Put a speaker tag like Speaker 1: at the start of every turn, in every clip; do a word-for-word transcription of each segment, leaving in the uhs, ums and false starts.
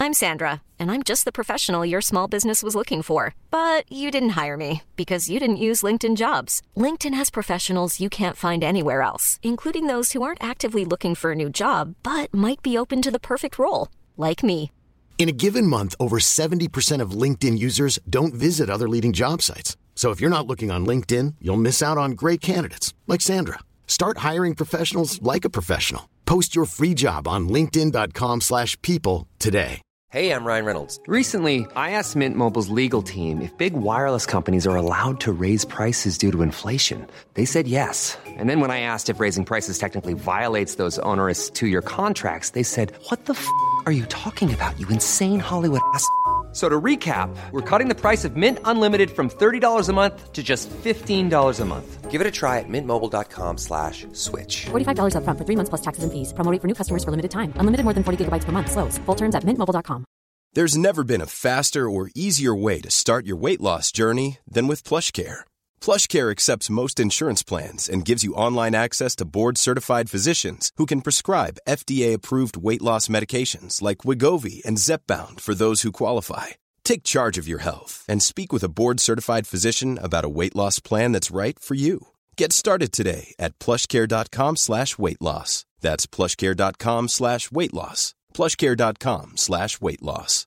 Speaker 1: I'm Sandra, and I'm just the professional your small business was looking for. But you didn't hire me because you didn't use LinkedIn Jobs. LinkedIn has professionals you can't find anywhere else, including those who aren't actively looking for a new job, but might be open to the perfect role, like me.
Speaker 2: In a given month, over seventy percent of LinkedIn users don't visit other leading job sites. So if you're not looking on LinkedIn, you'll miss out on great candidates like Sandra. Start hiring professionals like a professional. Post your free job on linkedin.com slash people today.
Speaker 3: Hey, I'm Ryan Reynolds. Recently, I asked Mint Mobile's legal team if big wireless companies are allowed to raise prices due to inflation. They said yes. And then when I asked if raising prices technically violates those onerous two-year contracts, they said, what the f*** are you talking about, you insane Hollywood ass f- So to recap, we're cutting the price of Mint Unlimited from thirty dollars a month to just fifteen dollars a month. Give it a try at mintmobile.com slash switch.
Speaker 4: forty-five dollars up front for three months plus taxes and fees. Promo rate for new customers for limited time. Unlimited more than forty gigabytes per month. Slows full terms at mint mobile dot com.
Speaker 5: There's never been a faster or easier way to start your weight loss journey than with PlushCare. PlushCare accepts most insurance plans and gives you online access to board-certified physicians who can prescribe F D A-approved weight loss medications like Wegovy and Zepbound for those who qualify. Take charge of your health and speak with a board-certified physician about a weight loss plan that's right for you. Get started today at plushcare.com slash weight loss. That's plushcare.com slash weight loss. plushcare.com slash weight loss.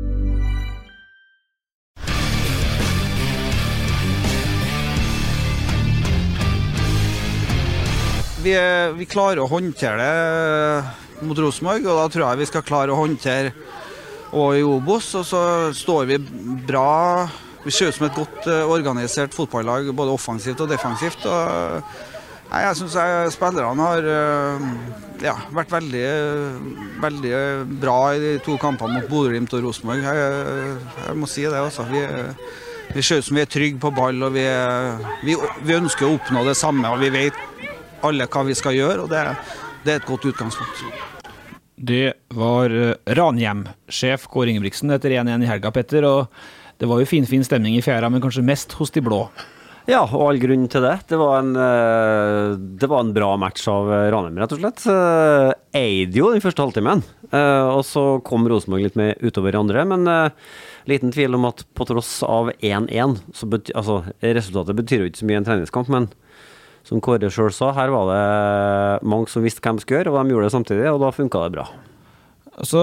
Speaker 6: Vi, vi klarer å håndtere det mot Rosenborg, og da tror jeg vi skal klare å håndtere og i Obos, og så står vi bra. Vi ser ut som et godt organisert fotballag, både offensivt og defensivt. Og, nei, jeg synes jeg, spillerne har ja, vært veldig, veldig bra i de to kampene mot Bodø Glimt og Rosenborg. Jeg, jeg må si det også. Vi, vi ser ut som vi er trygge på ball, og vi, vi, vi ønsker å oppnå det samme, og vi vet alle hva vi skal gjøre, og det, det er et godt utgangspunkt.
Speaker 7: Det var Ranhjem-sjef Kåre Ingebrigtsen etter en en i helga, Petter, og det var jo fin, fin stemning i fjæra, men kanskje mest hos de blå.
Speaker 8: Ja, og all grunn til det. Det var en, det var en bra match av Ranhjem, rett og slett. Eide jo den første halvtimen, og så kom Rosenborg litt med utover andre, men liten tvil om at på tross av en en, så bety- altså, resultatet betyr jo ikke så mye en treningskamp, men som Kåre selv sa, her var det mange som visste hva de skulle gjøre, og de gjorde det samtidig, og da funket det bra.
Speaker 7: Altså,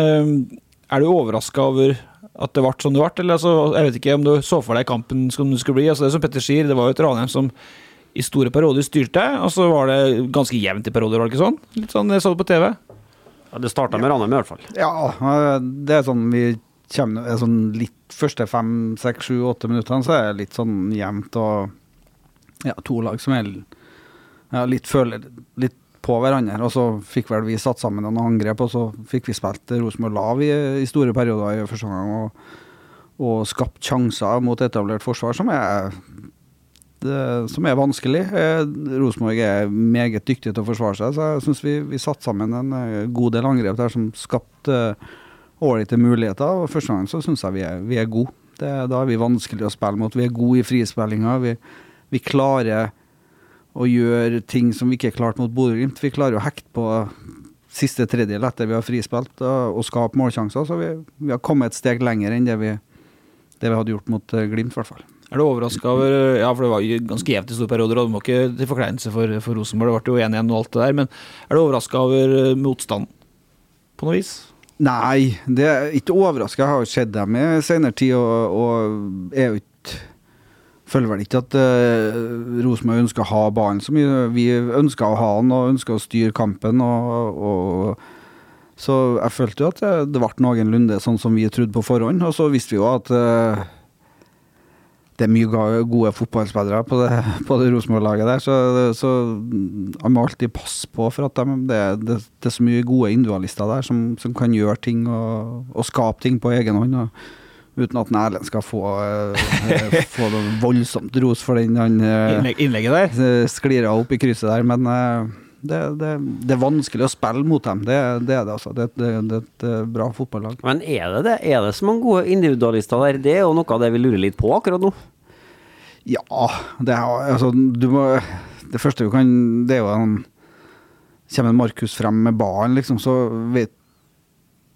Speaker 7: er du overrasket over at det ble som det ble, eller altså, jeg vet ikke om du så for deg kampen som det skulle bli, altså det som Petter sier, det var jo et Ranhjem som i store perioder styrte, og så var det ganske jevnt i perioder, var det ikke sånn? Litt sånn, jeg så det på T V.
Speaker 8: Ja, det startet med Ranhjem i hvert fall.
Speaker 6: Ja, det er sånn, vi kommer er sånn litt første fem, seks, sju, åtte minuttene, så er det litt sånn jevnt, og ja, to lag som er ja, litt føler litt på hverandre, og så fikk vel vi satt sammen noen angrep, og så fikk vi spilt Rosenborg lav i, i store perioder i første gang, og, og skapt sjanser mot etablert forsvar som er, det, som er vanskelig. Eh, Rosenborg er meget dyktig til å forsvare seg, så jeg synes vi, vi satt sammen en god del angrep der som skapte årlige muligheter, og første gang så synes jeg vi er, vi er gode. Det, da er vi vanskelig å spille mot. Vi er gode i frispillinger, vi Vi klarer å gjøre ting som vi ikke har klart mot Bodø Glimt. Vi klarer å hekte på siste tredjedel etter vi har frispilt og, og skape målsjanser, så vi, vi har kommet et steg lenger enn det vi, det vi hadde gjort mot Glimt i hvert fall.
Speaker 7: Er du overrasket over, ja, for det var jo ganske jevnt i store perioder, og det var ikke til forkleinelse for, for Rosenborg, det ble jo en en og alt det der, men er du overrasket over motstand på noe vis?
Speaker 6: Nei, det er ikke overrasket. Jeg har jo sett dem i senere tid, og, og er jo ikke føler vel ikke at uh, Rosenborg ønsker å ha ballen så mye. Vi ønsker å ha den og ønsker å styre kampen, og, og så jeg følte jo at det, det ble noenlunde sånn som vi trodde på forhånd, og så visste vi jo at uh, det er mye gode fotballspillere på det, på det Rosenborg-laget der, så, så jeg må alltid passe på for at de, det, det, det er så mye gode individualister der som, som kan gjøre ting og, og skape ting på egen hånd, og uten at Erlend skal få, uh, få det voldsomt ros for den han uh,
Speaker 7: innlegget der
Speaker 6: sklirer opp i krysset der, men uh, det, det, det er vanskelig å spille mot dem, det, det er det altså, det, det, det er et bra fotballag.
Speaker 8: Men er det det? Er det så mange gode individualister der? Det er jo noe av det vi lurer litt på akkurat nå.
Speaker 6: Ja, det er altså, du må, det første du kan, det er jo en, kommer en Markus frem med ballen liksom, så vet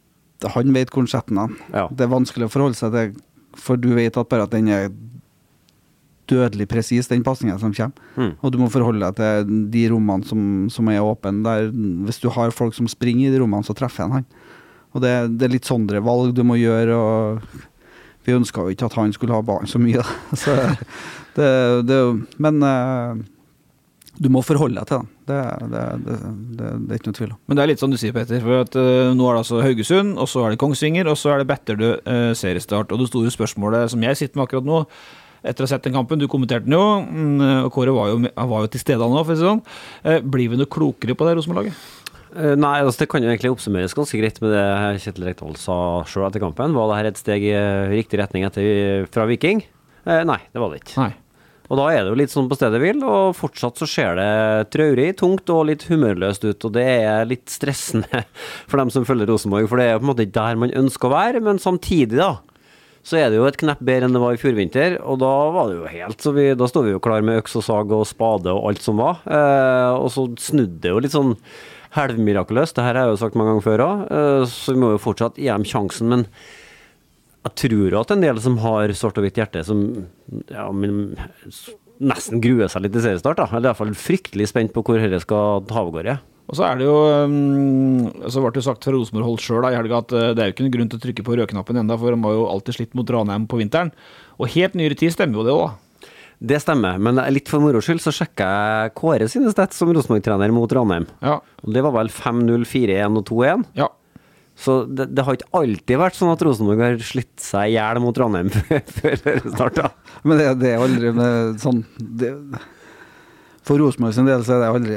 Speaker 6: han vet hvor han setter den.
Speaker 8: Ja.
Speaker 6: Det er vanskelig å forholde seg til, for du vet at bare at den er dødelig presis, den passningen som kommer.
Speaker 8: Mm.
Speaker 6: Og du må forholde deg til de rommene som, som er åpne. Der, hvis du har folk som springer i de rommene, så treffer han han. Og det, det er litt sånne valg du må gjøre, og vi ønsket jo ikke at han skulle ha barn så mye. Så det, det, men uh, du må forholde deg til den. Det, det, det, det, det er ikke noe tvil om.
Speaker 7: Men det er litt sånn du sier, Peter, for at, uh, nå er det altså Haugesund, og så er det Kongsvinger, og så er det Betterdø uh, seriestart. Og det store spørsmålet som jeg sitter med akkurat nå, etter å ha sett den kampen, du kommenterte den jo, og Kåre var jo, var jo til stede nå, for å si sånn. Uh, blir vi noe klokere på det Rosenborg-laget?
Speaker 8: Uh, nei, altså det kan jo egentlig oppsummeres ganske greit med det Kjetil Rekdal sa selv etter kampen. Var det her et steg i riktig retning etter, fra Viking? Uh, nei, det var det ikke.
Speaker 7: Nei.
Speaker 8: Og da er det jo litt sånn på stedet vil, og fortsatt så ser det traurig, tungt og litt humørløst ut, og det er litt stressende for dem som følger Rosenborg, for det er på en måte ikke der man ønsker å være, men samtidig da, så er det jo et knepp bedre enn det var i fjorvinter, og da var det jo helt, så vi, da stod vi jo klar med øks og sag og spade og alt som var, eh, og så snudde det jo litt sånn halvmirakuløst, det her har jeg jo sagt mange ganger før også, eh, så vi må jo fortsatt gi dem sjansen, men jeg tror at en del som har svart og hvitt hjerte, som ja, men, nesten gruer seg litt i seriestart, da. Eller i hvert fall fryktelig spent på hvor dette skal ta avgårde.
Speaker 7: Og så er det jo, um, så ble det jo sagt fra Rosenborg holdt selv da, i helga at uh, det er jo ikke noen grunn til å trykke på rødknappen enda, for de har jo alltid slitt mot Ranheim på vinteren. Og helt nyere tid stemmer jo det også.
Speaker 8: Det stemmer, men litt for moro skyld så sjekket jeg Kåre sine stats som Rosenborg-trener mot Ranheim.
Speaker 7: Ja.
Speaker 8: Og det var vel fem null, fire en og to en.
Speaker 7: Ja.
Speaker 8: Så det, det har ikke alltid vært sånn at Rosenborg har slitt seg i hjel mot Ranheim før det startet.
Speaker 6: Men det, det er aldri med sånn det, for Rosenborg sin del så er det aldri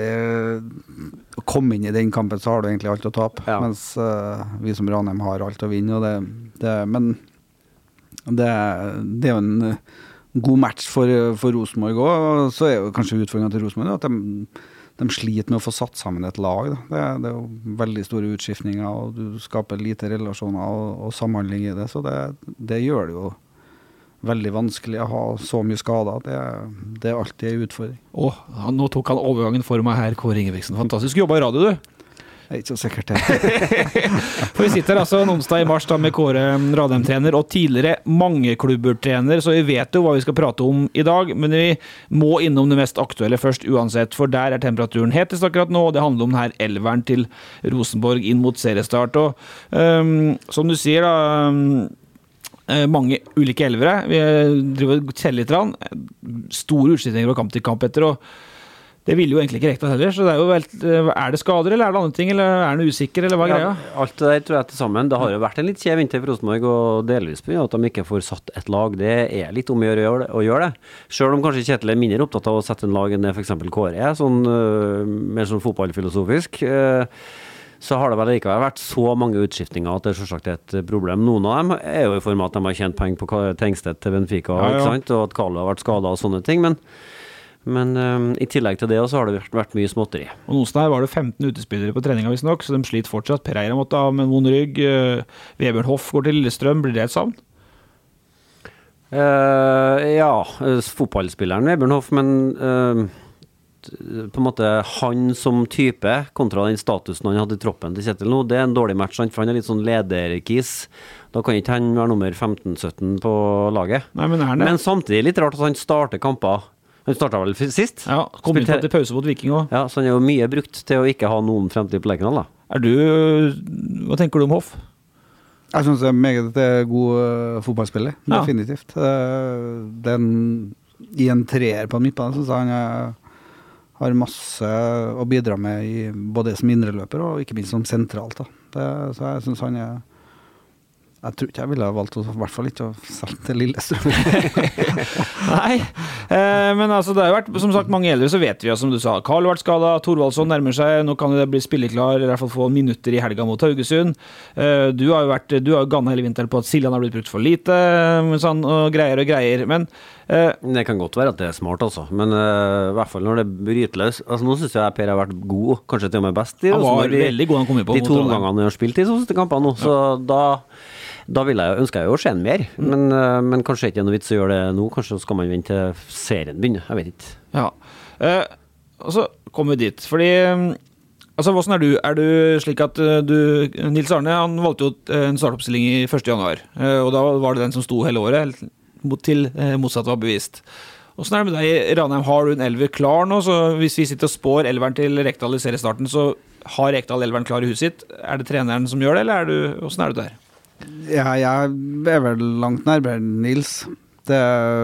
Speaker 6: å komme inn i den kampen, så har du egentlig alt å tape, ja. Mens uh, vi som Ranheim har alt å vinne, og det, det, men det, det er jo en god match for, for Rosenborg også, og så er jo kanskje utfordringen til Rosenborg at de de sliter med å få satt sammen et lag. Da. Det, det er jo veldig store utskiftninger, og du skaper lite relasjoner og, og samhandling i det, så det, det gjør det jo veldig vanskelig å ha så mye skader. Det, det er alltid en utfordring.
Speaker 7: Åh, nå tok han overgangen for meg her, Kåre Ingebrigtsen. Fantastisk jobba i radio, du.
Speaker 6: Jeg er ikke så sikkert det.
Speaker 7: For vi sitter altså en onsdag i mars da med Kåre Radheim-trener og tidligere mange klubber-trener, så vi vet jo hva vi skal prate om i dag, men vi må innom det mest aktuelle først uansett, for der er temperaturen hetest akkurat nå, og det handler om denne elveren til Rosenborg inn mot seriestart. Og um, som du sier da, um, mange ulike elvere, vi driver og teller litt rann, store utslitninger fra kamp til kamp etter, og det vil jo egentlig ikke rekta heller, så det er jo vel, er det skader, eller er det andre ting, eller er det usikker, eller hva er greia?
Speaker 8: Ja, alt det der tror jeg til sammen, det har jo vært en litt kjev vinter for Rosenborg, og delvis på at de ikke får satt et lag, det er litt om å gjøre, å gjøre det. Selv om kanskje Kjetil er mindre opptatt av å sette en lag enn det for eksempel Kåre er, sånn, uh, mer sånn fotballfilosofisk, uh, så har det vel ikke vært så mange utskiftninger at det selvsagt er et problem. Noen av dem er jo i form av at de har tjent penger på Tengstedt til Benfica, ja, ja. Ikke sant? Og at Carlo har vært skadet og sånne ting, men Men um, i tillegg til det så har det vært, vært mye småtteri.
Speaker 7: Og noen her var det femten utespillere på treninga visst nok, så de sliter fortsatt. Pereira måtte av med en vond rygg. Uh, Vebjørn Hoff går til Lillestrøm. Blir det et savn?
Speaker 8: Uh, ja, fotballspilleren Vebjørn Hoff, men uh, på en måte han som type, kontra den statusen han hadde i troppen til Kjetil nå, det er en dårlig match, for han er litt sånn lederkis. Da kan ikke han være nummer femten sytten på laget.
Speaker 7: Nei, men, er det?
Speaker 8: Men samtidig litt rart at han starter kamper. Han startet vel sist?
Speaker 7: Ja, kom inn til pause mot Viking også.
Speaker 8: Ja, så han er jo mye brukt til å ikke ha noen fremtid på Lerkendal, da.
Speaker 7: Er du, hva tenker du om Hoff?
Speaker 6: Jeg synes det er meget god uh, fotballspiller, ja. Definitivt. Uh, den, i en treer på midtbanen, synes jeg han uh, har masse å bidra med i, både som indreløper og ikke minst som sentralt. Da. Det, så jeg synes han er Jeg tror ikke jeg ville ha valgt å, i hvert fall ikke å selge til Lillestrøm.
Speaker 7: Nei, eh, men altså det har jo vært, som sagt, mange eldre, så vet vi jo, som du sa, Karl har vært skadet, Thorvaldsson nærmer seg, nå kan det bli spilleklar, i hvert fall få minutter i helga mot Haugesund. Eh, du har jo vært, du har jo gannet hele vinteren på at Siljan har blitt brukt for lite, sånn, og greier og greier, men eh,
Speaker 8: det kan godt være at det er smart altså, men uh, i hvert fall når det bryter løs, altså nå synes jeg Per har vært god, kanskje til og med best i
Speaker 7: Han var
Speaker 8: de,
Speaker 7: veldig god han kom på
Speaker 8: de to gangene han har spilt i sånne kampene nå, ja. Så da Da vil jeg, ønsker jeg jo å se mer, mm. men, uh, men kanskje ikke noe vits å gjøre det nå, kanskje skal man vente til serien begynner, jeg vet ikke.
Speaker 7: Ja, uh, og så kommer vi dit, fordi Altså, hvordan er du? Er du slik at uh, du, Nils Arne, han valgte jo en startoppstilling i første januar, uh, og da var det den som sto hele året, mot, til uh, motsatt var bevist. Hvordan er det med deg, Ranheim? Har du en elver klar nå? Så hvis vi sitter og spår elveren til Rekdal i seriestarten, så har Rekdal elveren klar i huset sitt? Er det treneren som gjør det, eller er du, hvordan er du der?
Speaker 6: Ja, jeg er vel langt nærmere Nils. Det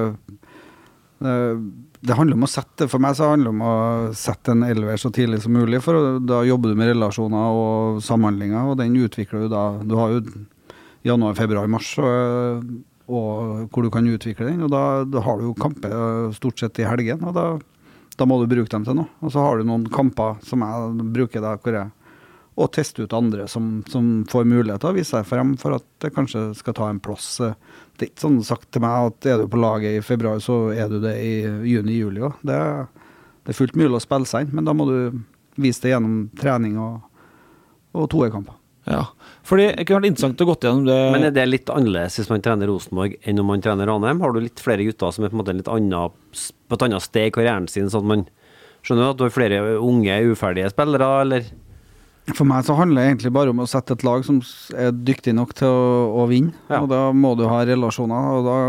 Speaker 6: det Det handler om å sette, for meg så handler det om å sette en elver så tidlig som mulig, for da jobber du med relasjoner og samhandlinger, og den utvikler du da, du har jo januar, februar, mars, og, og hvor du kan utvikle den, og da, da har du jo kamper stort sett i helgen, og da, da må du bruke dem til noe. Og så har du noen kamper som jeg bruker da, hvor jeg, og teste ut andre som, som får mulighet til å vise seg frem, for at det kanskje skal ta en plass. Det er ikke sånn sagt til meg at er du på laget i februar, så er du det i juni-juli også. Det, det er fullt mulig å spille seg inn, men da må du vise det gjennom trening og, og toerkamper.
Speaker 7: Ja, fordi det kunne vært interessant å gå gjennom det.
Speaker 8: Men er det litt annerledes hvis man trener Rosenborg enn om man trener Ranheim? Har du litt flere gutter som er på en måte litt annet, på et annet sted i karrieren sin, sånn at man skjønner at du har flere unge, uferdige spillere, eller...
Speaker 6: For meg så handler det egentlig bare om å sette et lag som er dyktig nok til å, å vinne, ja. Og da må du ha relasjoner, og da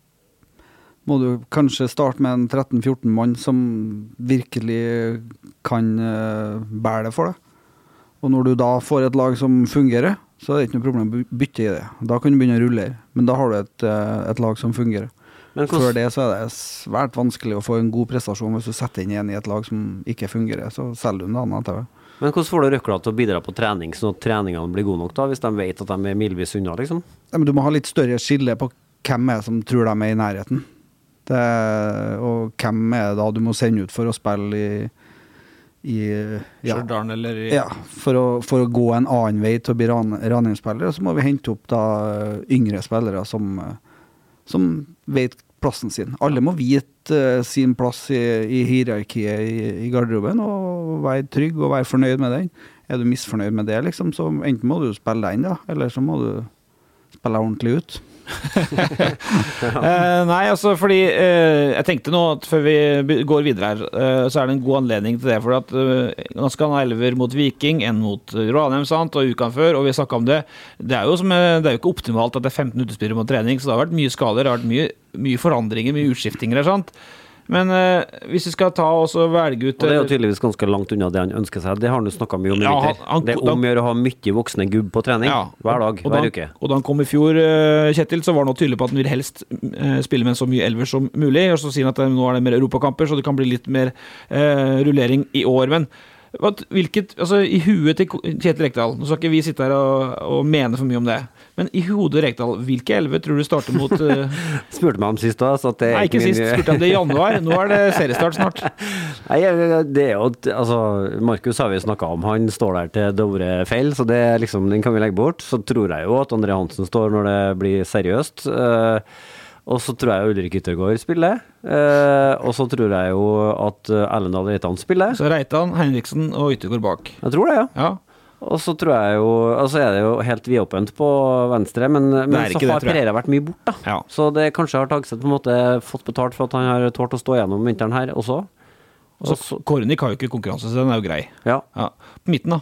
Speaker 6: må du kanskje starte med en tretten fjorten mann som virkelig kan uh, bære det for deg. Og når du da får et lag som fungerer, så er det ikke noe problem å bytte i det. Da kan du begynne å rullere, men da har du et, uh, et lag som fungerer. Men før det så er det svært vanskelig å få en god prestasjon hvis du setter inn en i et lag som ikke fungerer, så selger du en annen til det.
Speaker 8: Men hvordan får du Røkla til å bidra på trening, sånn at treningene blir gode nok da, hvis de vet at de er milvis unna, liksom?
Speaker 6: Ja, men du må ha litt større skille på hvem er som tror de er i nærheten. Det, og hvem er da du må sende ut for å spille i... i ja,
Speaker 7: Stjørdalen eller i...
Speaker 6: Ja, for å, for å gå en annen vei til å bli ran, Ranheim-spillere, så må vi hente opp da yngre spillere som, som vet plassen sin. Alle må vite uh, sin plass i, i hierarkiet i, i garderoben, og være trygg og være fornøyd med den. Er du misfornøyd med det, liksom, så enten må du spille den da, eller så må du spille ordentlig ut.
Speaker 7: uh, nei, altså fordi uh, jeg tenkte nå at før vi går videre her, uh, så er det en god anledning til det, for at uh, nå skal han ha elver mot Viking, en mot Ranheim, sant, og uken før, og vi snakket om det. Det er jo, som, det er jo ikke optimalt at det er femten utespillere mot trening, så det har vært mye skader, det har vært mye, mye forandringer, mye utskiftinger, sant? Men uh, hvis vi skal ta og så velge ut...
Speaker 8: Og det er jo tydeligvis ganske langt unna det han ønsker seg. Det har han jo snakket mye om i vinter. Ja, det er om å gjøre å ha mye voksne gubb på trening, ja, hver dag,
Speaker 7: og, og
Speaker 8: hver
Speaker 7: da,
Speaker 8: uke.
Speaker 7: Og da han kom i fjor, uh, Kjetil, så var han tydelig på at han vil helst uh, spille med så mye elver som mulig, og så sier han at uh, nå er det mer europakamper, så det kan bli litt mer uh, rullering i år, men hvilket, altså i huet til Kjetil Rekdal, nå skal ikke vi sitte her og, og mene for mye om det, men i hodet Rekdal, hvilke elver tror du starter mot... Uh...
Speaker 8: Spurte meg om sist da, så at det...
Speaker 7: Nei, ikke sist, min... spurte jeg om det i januar, nå er det seriestart snart.
Speaker 8: Nei, det er jo, altså, Markus har vi snakket om, han står der til dårlig feil, så det liksom, den kan vi legge bort. Så tror jeg jo at André Hansen står når det blir seriøst, uh, og så tror jeg Ulrik Yttergård spiller, uh, og så tror jeg jo at Erlendal Reitan spiller.
Speaker 7: Så Reitan, Henriksen og Yttergård bak.
Speaker 8: Jeg tror det, ja.
Speaker 7: Ja.
Speaker 8: Og så tror jeg jo, altså er det jo helt vidåpent på venstre, men, men så har Pereira vært mye bort da. Ja. Så det kanskje har Tagseth på en måte fått betalt for at han har tålt å stå gjennom vinteren her også.
Speaker 7: Og så Kornik har jo ikke konkurranse, så den er jo grei.
Speaker 8: Ja.
Speaker 7: Ja. På midten da?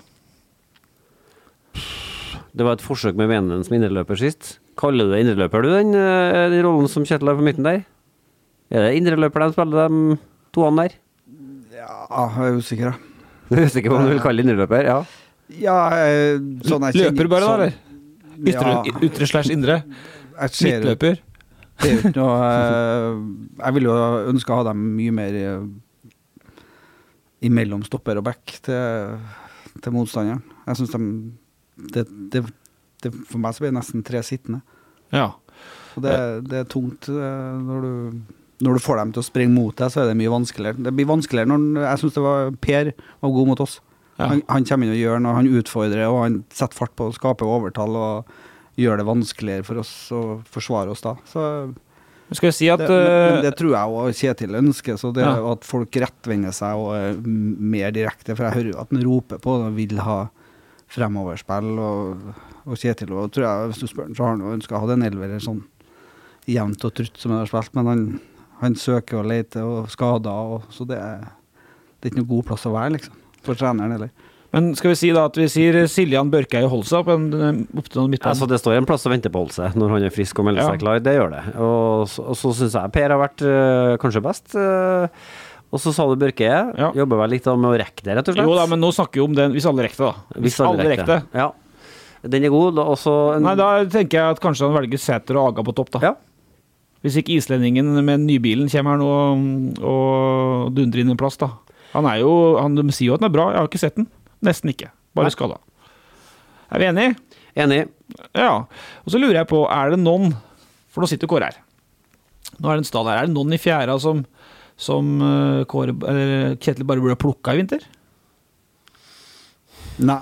Speaker 8: Det var et forsøk med Venen som indreløper sist. Kaller du det indreløper du, den, den rollen som Kjetil har på midten der? Er det indreløper de spiller de toene der?
Speaker 6: Ja, jeg er usikker.
Speaker 8: Du er usikker på om du vil kalle det indreløper, ja?
Speaker 6: Ja, sånn jeg
Speaker 7: løper bare da, eller? Ytre, ja. Ytre slash indre? Midtløper?
Speaker 6: Det er jo ikke noe jeg vil jo ønske å ha dem mye mer imellom stopper og back til, til motstanderen. Jeg synes de det, det, det, for meg så blir det nesten tre sittende.
Speaker 7: Ja.
Speaker 6: Og det, det er tungt når du, når du får dem til å springe mot deg, så er det mye vanskeligere. Det blir vanskeligere når jeg synes det var Per var god mot oss. Ja. Han, han kommer inn og gjør noe, han utfordrer, og han setter fart på å skape overtall og gjør det vanskeligere for oss å forsvare oss da. Så
Speaker 7: skal jeg si at...
Speaker 6: Det, men det tror jeg også Kjetil ønsker, så det ja. At folk rettvender seg og er mer direkte, for jeg hører jo at han roper på og vil ha fremoverspill, og, og Kjetil, og tror jeg, hvis du spør han, så har han jo ønsket å ha den elver sånn jevnt og trutt som han har spilt, men han, han søker og leter og skader, og, så det er, det er ikke noe god plass å være, liksom. For treneren, eller?
Speaker 7: Men skal vi si da at vi sier Siljan Børkei og Holsa på en opp til midtbanen?
Speaker 8: Altså, det står en plass å vente på Holse når han er frisk og melder
Speaker 7: Ja.
Speaker 8: seg klar, det gjør det. Og så, og så synes jeg Per har vært øh, kanskje best. øh, og så sa du Børkei,
Speaker 7: Ja.
Speaker 8: jobber vel litt med å rekke det, rett og slett.
Speaker 7: Jo da, men nå snakker vi om den, hvis alle rekte da.
Speaker 8: Hvis alle rekker det. Ja. Den er god, da også en...
Speaker 7: Nei, da tenker jeg at kanskje han velger Sæter og Aga på topp da.
Speaker 8: Ja.
Speaker 7: Hvis ikke islendingen med nybilen kommer her nå og, og dundrer inn en plass da. Han er jo, han, de sier jo at den er bra, jeg har ikke sett den. Nesten ikke, bare skada. Er vi enige?
Speaker 8: Enig.
Speaker 7: Ja, og så lurer jeg på, er det noen, for nå sitter Kåre her, nå er det en stad her, er det noen i fjæra som, som uh, Kåre, eller Kjetil bare burde plukka i vinter?
Speaker 6: Nei.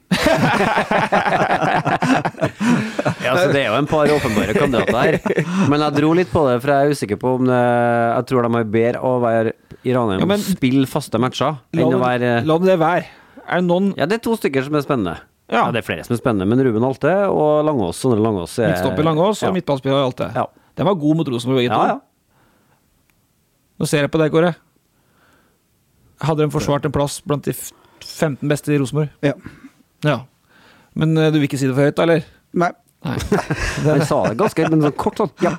Speaker 8: Ja, så det er jo en par åpenbare kandidater her. Men jeg dro litt på det, for jeg er usikker på om det, jeg tror de har bedre å være i Ranheim
Speaker 7: Ja, men-
Speaker 8: og spille faste matcher, enn å være...
Speaker 7: La det være. Er det noen...
Speaker 8: Ja, det er to stykker som er spennende.
Speaker 7: Ja.
Speaker 8: Ja, det er flere som er spennende, men Ruben Alte og Langås, Sondre Langås er...
Speaker 7: Midtstopper Langås og
Speaker 8: ja.
Speaker 7: midtballspiller og alt det.
Speaker 8: Ja.
Speaker 7: Den var god mot Rosenborg, begge
Speaker 8: Ja,
Speaker 7: to.
Speaker 8: ja.
Speaker 7: Nå ser jeg på deg, Kåre. Hadde de forsvart en plass blant de f- femten beste i Rosenborg?
Speaker 6: Ja.
Speaker 7: Ja. Men eh, du vil ikke si det for høyt, da, eller?
Speaker 6: Nei.
Speaker 7: Nei.
Speaker 8: Han sa det ganske, men sånn kort sånn, ja.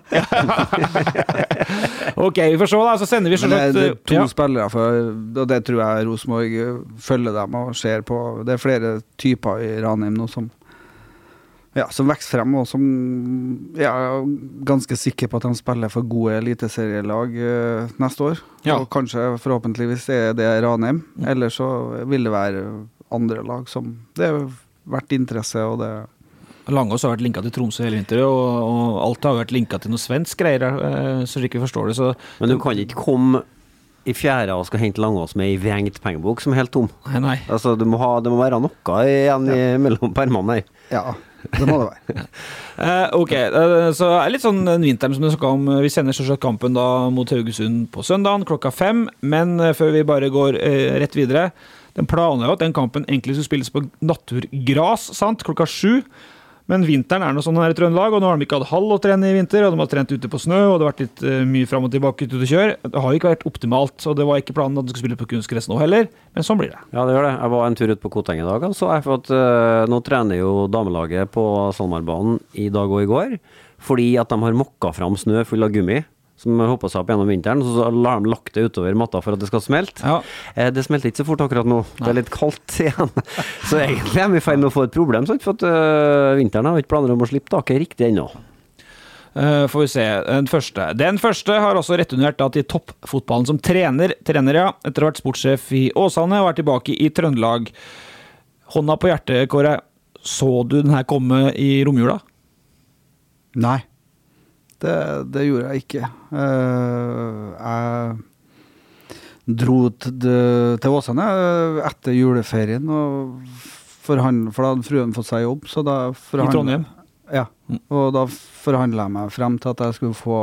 Speaker 7: Ok, vi får se da, så sender vi
Speaker 6: Men det,
Speaker 7: selvsagt...
Speaker 6: det er to
Speaker 7: ja.
Speaker 6: spillere, for, og det tror jeg Rosenborg eh, følger dem og ser på. Det er flere typer i Ranheim nå som, ja, som vekster frem, og som ja, jeg er ganske sikker på at de spiller for gode eliteserielag eh, neste år.
Speaker 7: Ja.
Speaker 6: Og kanskje forhåpentligvis er det Ranheim, eller så vil det være andre lag som det har vært interesse, og det
Speaker 7: Langås har vært linket til Tromsø hele vinter, og, og alt har vært linket til noe svensk greier, eh, så ikke forstår det. Så,
Speaker 8: Men du kan ikke komme i fjæra og skal hente Langås med i vrengt pengebok som er helt tom.
Speaker 7: nei, nei.
Speaker 8: Altså, det må, ha, det må være noe igjen i, mellom permene her.
Speaker 6: ja, det må det være.
Speaker 7: Eh, ok, eh, så er litt sånn den vinteren som du snakket om. Vi sender selvsagt kampen da mot Haugesund på søndagen klokka fem, men eh, før vi bare går eh, rett videre, den planer jo at den kampen egentlig skulle spilles på naturgras, sant, klokka sju. Men vinteren er noe sånn her i Trøndelag, og nå har de ikke hatt halv å trene i vinter, og de har trent ute på snø, og det har vært litt uh, mye frem og tilbake ut og kjør. Det har ikke vært optimalt, og det var ikke planen at de skulle spille på kunstgress nå heller, men sånn blir det.
Speaker 8: Ja, det gjør det. Jeg var en tur ut på Koteng i dag, altså. Jeg har fått, uh, nå trener jo damelaget på Salmarbanen i dag og i går, fordi at de har mokka fram snø full av gummi, som hopper seg opp gjennom vinteren, så har de lagt det utover matta for at det skal smelte.
Speaker 7: Ja.
Speaker 8: Eh, det smelter ikke så fort akkurat nå. Det er litt kaldt igjen. Så egentlig er vi i ferd med å få et problem, sant? For at uh, vinteren har ikke planer om å slippe taket riktig ennå.
Speaker 7: Uh, får vi se, den første. Den første har også returnert da til toppfotballen som trener, trener ja, etter å ha vært sportssjef i Åsane og er tilbake i Trøndelag. Hånda på hjertet, Kåre, så du den her komme i romjula?
Speaker 6: Nei. Det, det gjorde jeg ikke. Uh, jeg dro til, til Åsane etter juleferien, og forhandlet, for da hadde fruen fått seg jobb. Så da
Speaker 7: I Trondheim?
Speaker 6: Ja, og da forhandlet jeg meg frem til at jeg skulle få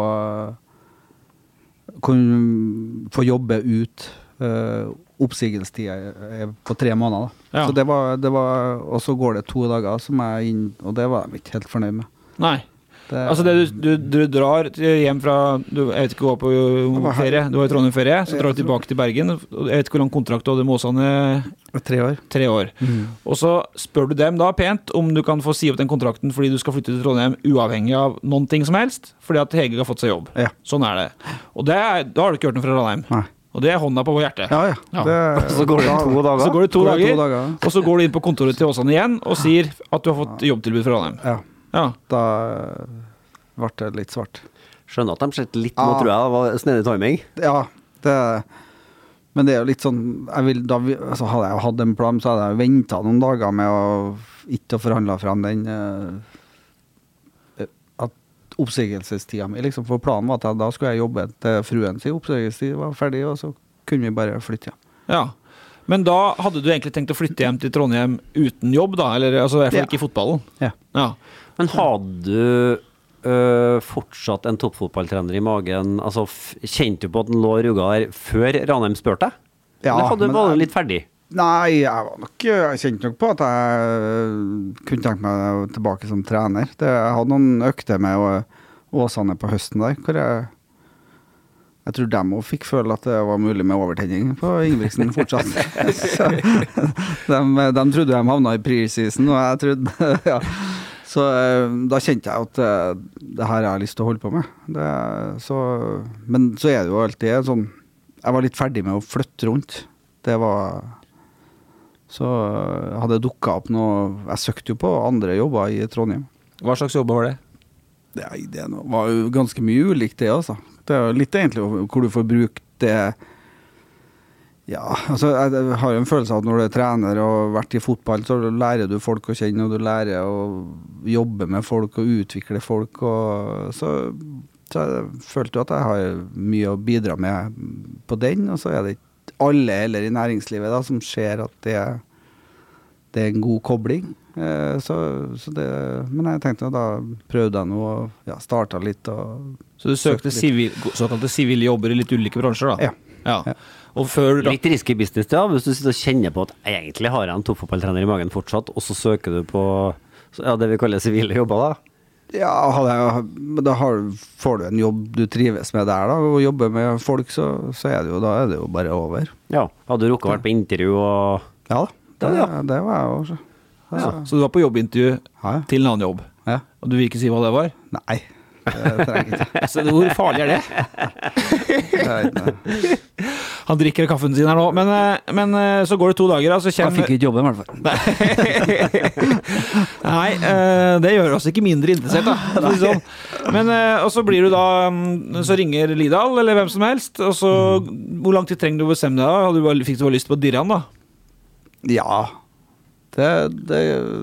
Speaker 6: kunne få jobbe ut uh, oppsigelsestida på tre måneder. Da.
Speaker 7: Ja.
Speaker 6: Så det var, det var, og så går det to dager som jeg inn, og det var jeg ikke helt fornøyd med.
Speaker 7: Nei.
Speaker 6: Det,
Speaker 7: Altså det du, du, du drar hjem fra, du, jeg vet ikke hva på ferie, du var i Trondheim ferie, så drar du tilbake til Bergen, og jeg vet ikke hvor lang kontrakt du hadde med Åsane,
Speaker 6: tre år.
Speaker 7: tre år.
Speaker 6: Mm.
Speaker 7: Og så spør du dem da pent om du kan få si opp den kontrakten fordi du skal flytte til Trondheim uavhengig av noen ting som helst, fordi at Hege har fått seg jobb.
Speaker 6: Ja.
Speaker 7: Sånn er det. Og det er, da har du ikke hørt noe fra Ranheim.
Speaker 6: Nei.
Speaker 7: Og det er hånda på vår hjerte.
Speaker 6: Ja, ja.
Speaker 7: Ja.
Speaker 6: Det,
Speaker 8: Så går det to dager.
Speaker 7: Så går det to,
Speaker 6: Går det
Speaker 7: dager,
Speaker 6: to dager.
Speaker 7: og så går du inn på kontoret til Åsane igjen og sier at du har fått jobbtilbud fra Ranheim.
Speaker 6: ja,
Speaker 7: Ja.
Speaker 6: da ble det litt svart.
Speaker 8: Skjønner at de sett litt nå,
Speaker 6: Ja.
Speaker 8: tror jeg. Det var snedig timing.
Speaker 6: Ja, det men det er jo litt sånn jeg vil, da, vi- altså hadde jeg hatt en plan, så hadde jeg ventet noen dager med å ikke å forhandle frem den eh, at oppsigelsestida mi, liksom, for planen var at jeg, da skulle jeg jobbe til fruen sin oppsigelsestid var ferdig, og så kunne vi bare flytte hjem.
Speaker 7: Ja. Men da hadde du egentlig tenkt å flytte hjem til Trondheim uten jobb da, eller altså i hvert fall
Speaker 6: Ja.
Speaker 7: ikke i fotballen.
Speaker 6: Ja.
Speaker 7: Ja.
Speaker 8: Men hadde du øh, fortsatt en toppfotballtrener i magen? Altså, f kjente du på at den lå i rugga her før Ranheim spurte deg?
Speaker 6: Ja,
Speaker 8: Eller hadde du
Speaker 6: men-
Speaker 8: bare litt ferdig?
Speaker 6: Nei, jeg var nok jeg kjente nok på at jeg kunne tenke meg tilbake som trener. Det, jeg hadde noen økter med Åsane på høsten der, hvor jeg Jeg tror de også fikk føle at det var mulig med overtenning på Ingebrigtsen fortsatt. Så, de, de trodde de havna i pre-season, og jeg trodde, ja. Så da kjente jeg at det, det her har jeg lyst til å holde på med. Det, så, men så er det jo alltid sånn, jeg var litt ferdig med å flytte rundt. Det var, så hadde det dukket opp noe, jeg søkte jo på andre jobber i Trondheim.
Speaker 7: Hva slags jobber var det?
Speaker 6: Det, det var jo ganske mye ulikt det, altså. Det er jo litt egentlig hvor du får brukt det. Ja, altså jeg har jo en følelse av at når du er trener og vært i fotball, så lærer du folk å kjenne, og du lærer å jobbe med folk og utvikle folk, og så, så jeg følte jo at jeg har mye å bidra med på den, og så er det ikke alle eller i næringslivet da, som ser at det, det er en god kobling. Eh, så, så det, men jeg tenkte da prøvde jeg nå og ja, startet litt og
Speaker 7: så du søkte sivil, såkalte sivile jobber i litt ulike bransjer da?
Speaker 6: Ja,
Speaker 7: ja. ja. Og før da...
Speaker 8: Litt risky business ja, hvis du sitter og kjenner på at egentlig har jeg en toppfotballtrener i magen fortsatt, og så søker du på ja, det vi kaller sivile jobber da?
Speaker 6: Ja, jeg, da har, får du en jobb du trives med der da, og jobber med folk, så, så er det jo, da er det jo bare over.
Speaker 8: Ja, hadde du rukket vært på intervju og...
Speaker 6: Ja, det, det, det var jeg også.
Speaker 7: Ja. Så du var på jobbintervju ja. Til en annen jobb,
Speaker 6: ja.
Speaker 7: Og du vil ikke si hva det var?
Speaker 6: Nei, det trenger jeg ikke.
Speaker 7: Så hvor farlig er det?
Speaker 6: Nei, nei.
Speaker 7: Han drikker kaffen sin her nå, men, men så går det to dager så kjenner...
Speaker 6: Han fikk ikke jobben i hvert fall.
Speaker 7: Nei, det gjør oss ikke mindre interessert da sånn. Men, og så blir du da så ringer Lidal eller hvem som helst, og så hvor lang tid trenger du å bestemme deg da? Hadde du bare, fikk du bare lyst på Dirran da?
Speaker 6: Ja, det, det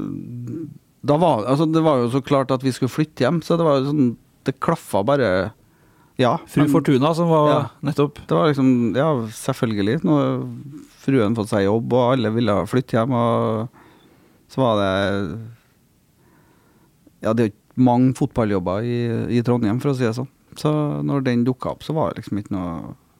Speaker 6: da var, altså det var jo så klart at vi skulle flytte hjem, så det var jo sånn, det klaffet bare ja.
Speaker 7: Fru men, Fortuna som var ja, nettopp
Speaker 6: det var liksom, ja selvfølgelig nå har fruen fått seg jobb og alle ville flytte hjem og så var det ja det er jo ikke mange fotballjobber i, i Trondheim for å si det sånn så når den dukket opp så var det liksom ikke noe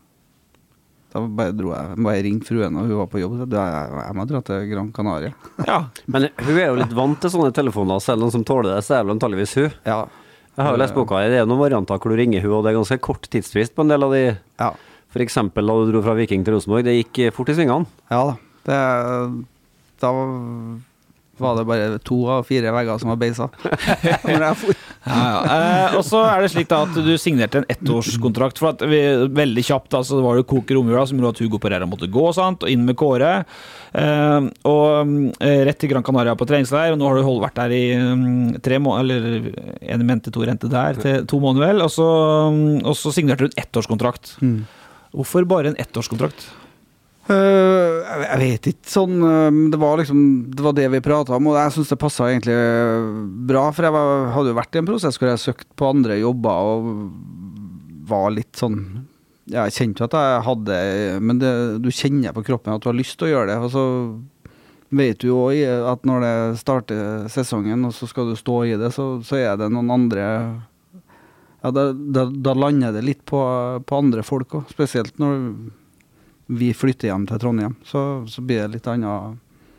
Speaker 6: da bare dro jeg, bare ringte fruen og hun var på jobb, så jeg, jeg må dra til Gran Canaria.
Speaker 8: Ja, men hun er jo litt vant til sånne telefoner, selv noen som tåler det, så er det antageligvis hun.
Speaker 6: Ja.
Speaker 8: Jeg har jo lest boka, det er noen varianter hvor du ringer hun, og det er ganske kort tidsfrist på en del av de,
Speaker 6: ja.
Speaker 8: For eksempel da du dro fra Viking til Rosenborg, det gikk fort i svingene.
Speaker 6: Ja da, det, da var det bare to av fire vegger som var beisa.
Speaker 7: ja, ja. Eh, og så er det slik da at du signerte en ettårskontrakt, for at vi, veldig kjapt da, så var det Koker Romjula som gjorde at Hugo Pereira måtte gå, sant, og inn med Kåre, eh, og eh, rett til Gran Canaria på treningsleir, og nå har du holdt, vært der i um, tre måneder, eller en mente, to rente der, til to måneder vel, og så, og så signerte du en ettårskontrakt. Mm. Hvorfor bare en ettårskontrakt?
Speaker 6: Uh, jeg vet ikke sånn, uh, det var liksom det var det vi pratet om, og jeg synes det passet egentlig bra, for jeg var, hadde jo vært i en prosess hvor jeg søkte på andre jobber og var litt sånn ja, jeg kjente at jeg hadde men det, du kjenner på kroppen at du har lyst til å gjøre det, og så vet du jo at når det starter sesongen og så skal du stå i det, så, så er det noen andre ja, da, da, da lander det litt på, på andre folk også, spesielt når vi flytter hjem til Trondheim, så, så blir det litt annet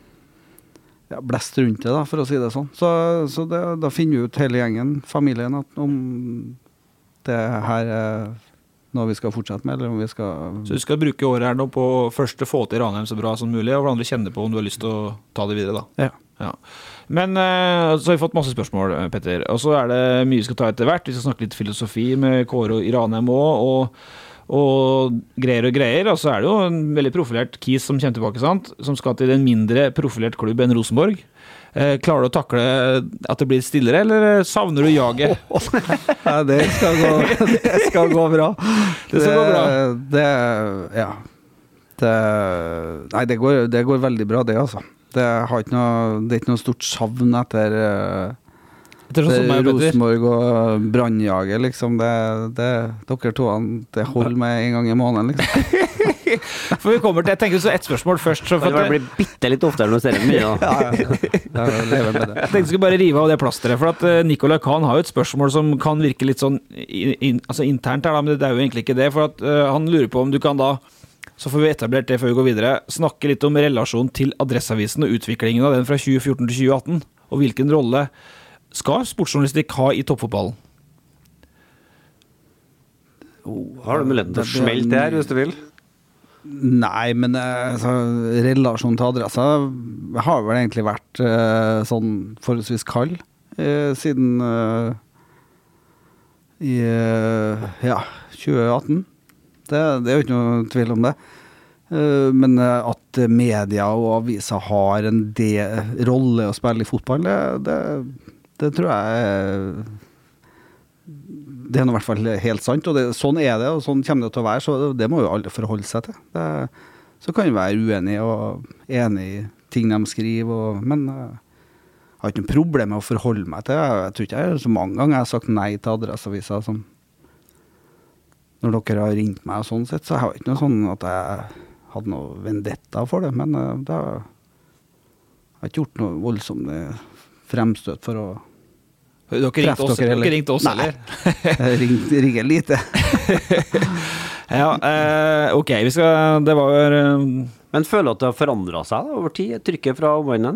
Speaker 6: ja, blest rundt det da, for å si det sånn. Så, så det, da finner vi ut hele gjengen, familien, at om det her er noe vi skal fortsette med, eller om vi skal...
Speaker 7: Så du skal bruke året her nå på først å få til Ranheim så bra som mulig, og hvordan du kjenner på om du har lyst til å ta det videre da.
Speaker 6: Ja.
Speaker 7: Ja. Men så har vi fått masse spørsmål, Petter, og så er det mye vi skal ta etter hvert. Vi skal snakke litt filosofi med Kåre i Ranheim også, og og greier og greier, og så er det jo en veldig profilert Kies som kommer tilbake, sant? Som skal til en mindre profilert klubb enn Rosenborg. Eh, klarer du å takle at det blir stillere, eller savner du jaget?
Speaker 6: Ja, det skal gå, det skal gå bra.
Speaker 7: Det skal gå bra.
Speaker 6: Det, ja. Det, nei, det går, det går veldig bra, det altså. Det, har ikke noe, det er ikke noe stort savn etter... Det er Rosenborg og Brannjaget, liksom. Det, det, dere to, det holder med en gang i måneden, liksom.
Speaker 7: For vi kommer til, jeg tenker så ett spørsmål først. Så
Speaker 8: for det blir bitte litt oftere når du ser det mye, da.
Speaker 6: Ja, ja. Jeg lever med det.
Speaker 7: Jeg tenkte jeg skulle bare rive av det plasteret, for at Nicolai Kahn har jo et spørsmål som kan virke litt sånn in, altså internt her, da, men det er jo egentlig ikke det, for at uh, han lurer på om du kan da, så får vi etablert det før vi går videre, snakke litt om relasjonen til Adresseavisen og utviklingen av den fra tjue fjorten til tjue atten, og hvilken rolle skal sportsjournalistikk ha i toppfotballen?
Speaker 8: Oh, har du muligheten til å smelte det her, hvis du vil?
Speaker 6: Nei, men altså, relasjonen til adressa har vel egentlig vært uh, sånn forholdsvis kald uh, siden uh, i uh, ja, tjue atten. Det, det er jo ikke noe tvil om det. Uh, men uh, at media og aviser har en de- rolle å spille i fotball, det, det, det tror jeg det er i hvert fall helt sant, og det, sånn er det, og sånn kommer det til å være, så det må jo alle forholde seg til. Det, så kan jo være uenig og enig i ting de skriver, og, men uh, jeg har ikke noe problem med å forholde meg til. Jeg, jeg tror ikke jeg så mange ganger jeg har sagt nei til adresseaviser, som når dere har ringt meg og sånn sett, så jeg har ikke noe sånn at jeg hadde noe vendetta for det, men uh, det har, jeg har ikke gjort noe voldsomt fremstøt for å
Speaker 7: Dere ringte oss, dere ringte oss eller?
Speaker 6: Jeg ringte, ringer lite.
Speaker 7: Ja, eh, ok, vi skal, det var... Eh,
Speaker 8: Men føler du at det har forandret seg da, over tid, trykket fra omverdenen?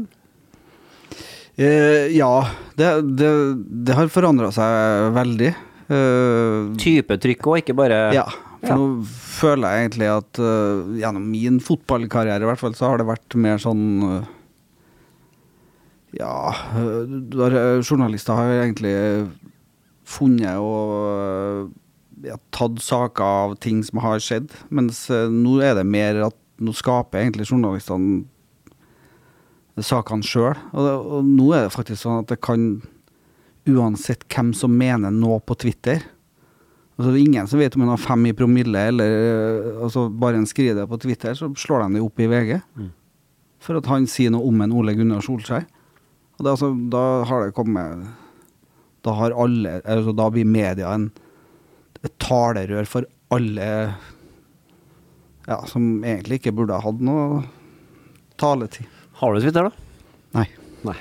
Speaker 6: Eh, ja, det, det, det har forandret seg veldig. Eh,
Speaker 8: Type trykk også, ikke bare...
Speaker 6: Ja, for ja. Nå føler jeg egentlig at uh, gjennom min fotballkarriere i hvert fall, så har det vært mer sånn... Uh, Ja, der, journalister har egentlig funnet og ja, tatt saker av ting som har skjedd, mens nå er det mer at nå skaper egentlig journalistene sakene selv, og, og nå er det faktisk sånn at det kan, uansett hvem som mener noe på Twitter, altså det er ingen som vet om en har fem i promille, eller altså, bare en skriver det på Twitter, så slår de det opp i V G, mm. for at han sier noe om en Ole Gunnar Solskjær. Og det, altså, da har det kommet da har alle altså, da blir media en et talerør for alle ja, som egentlig ikke burde ha hatt noe taletid.
Speaker 8: Har du Twitter da?
Speaker 6: Nei.
Speaker 8: Nei.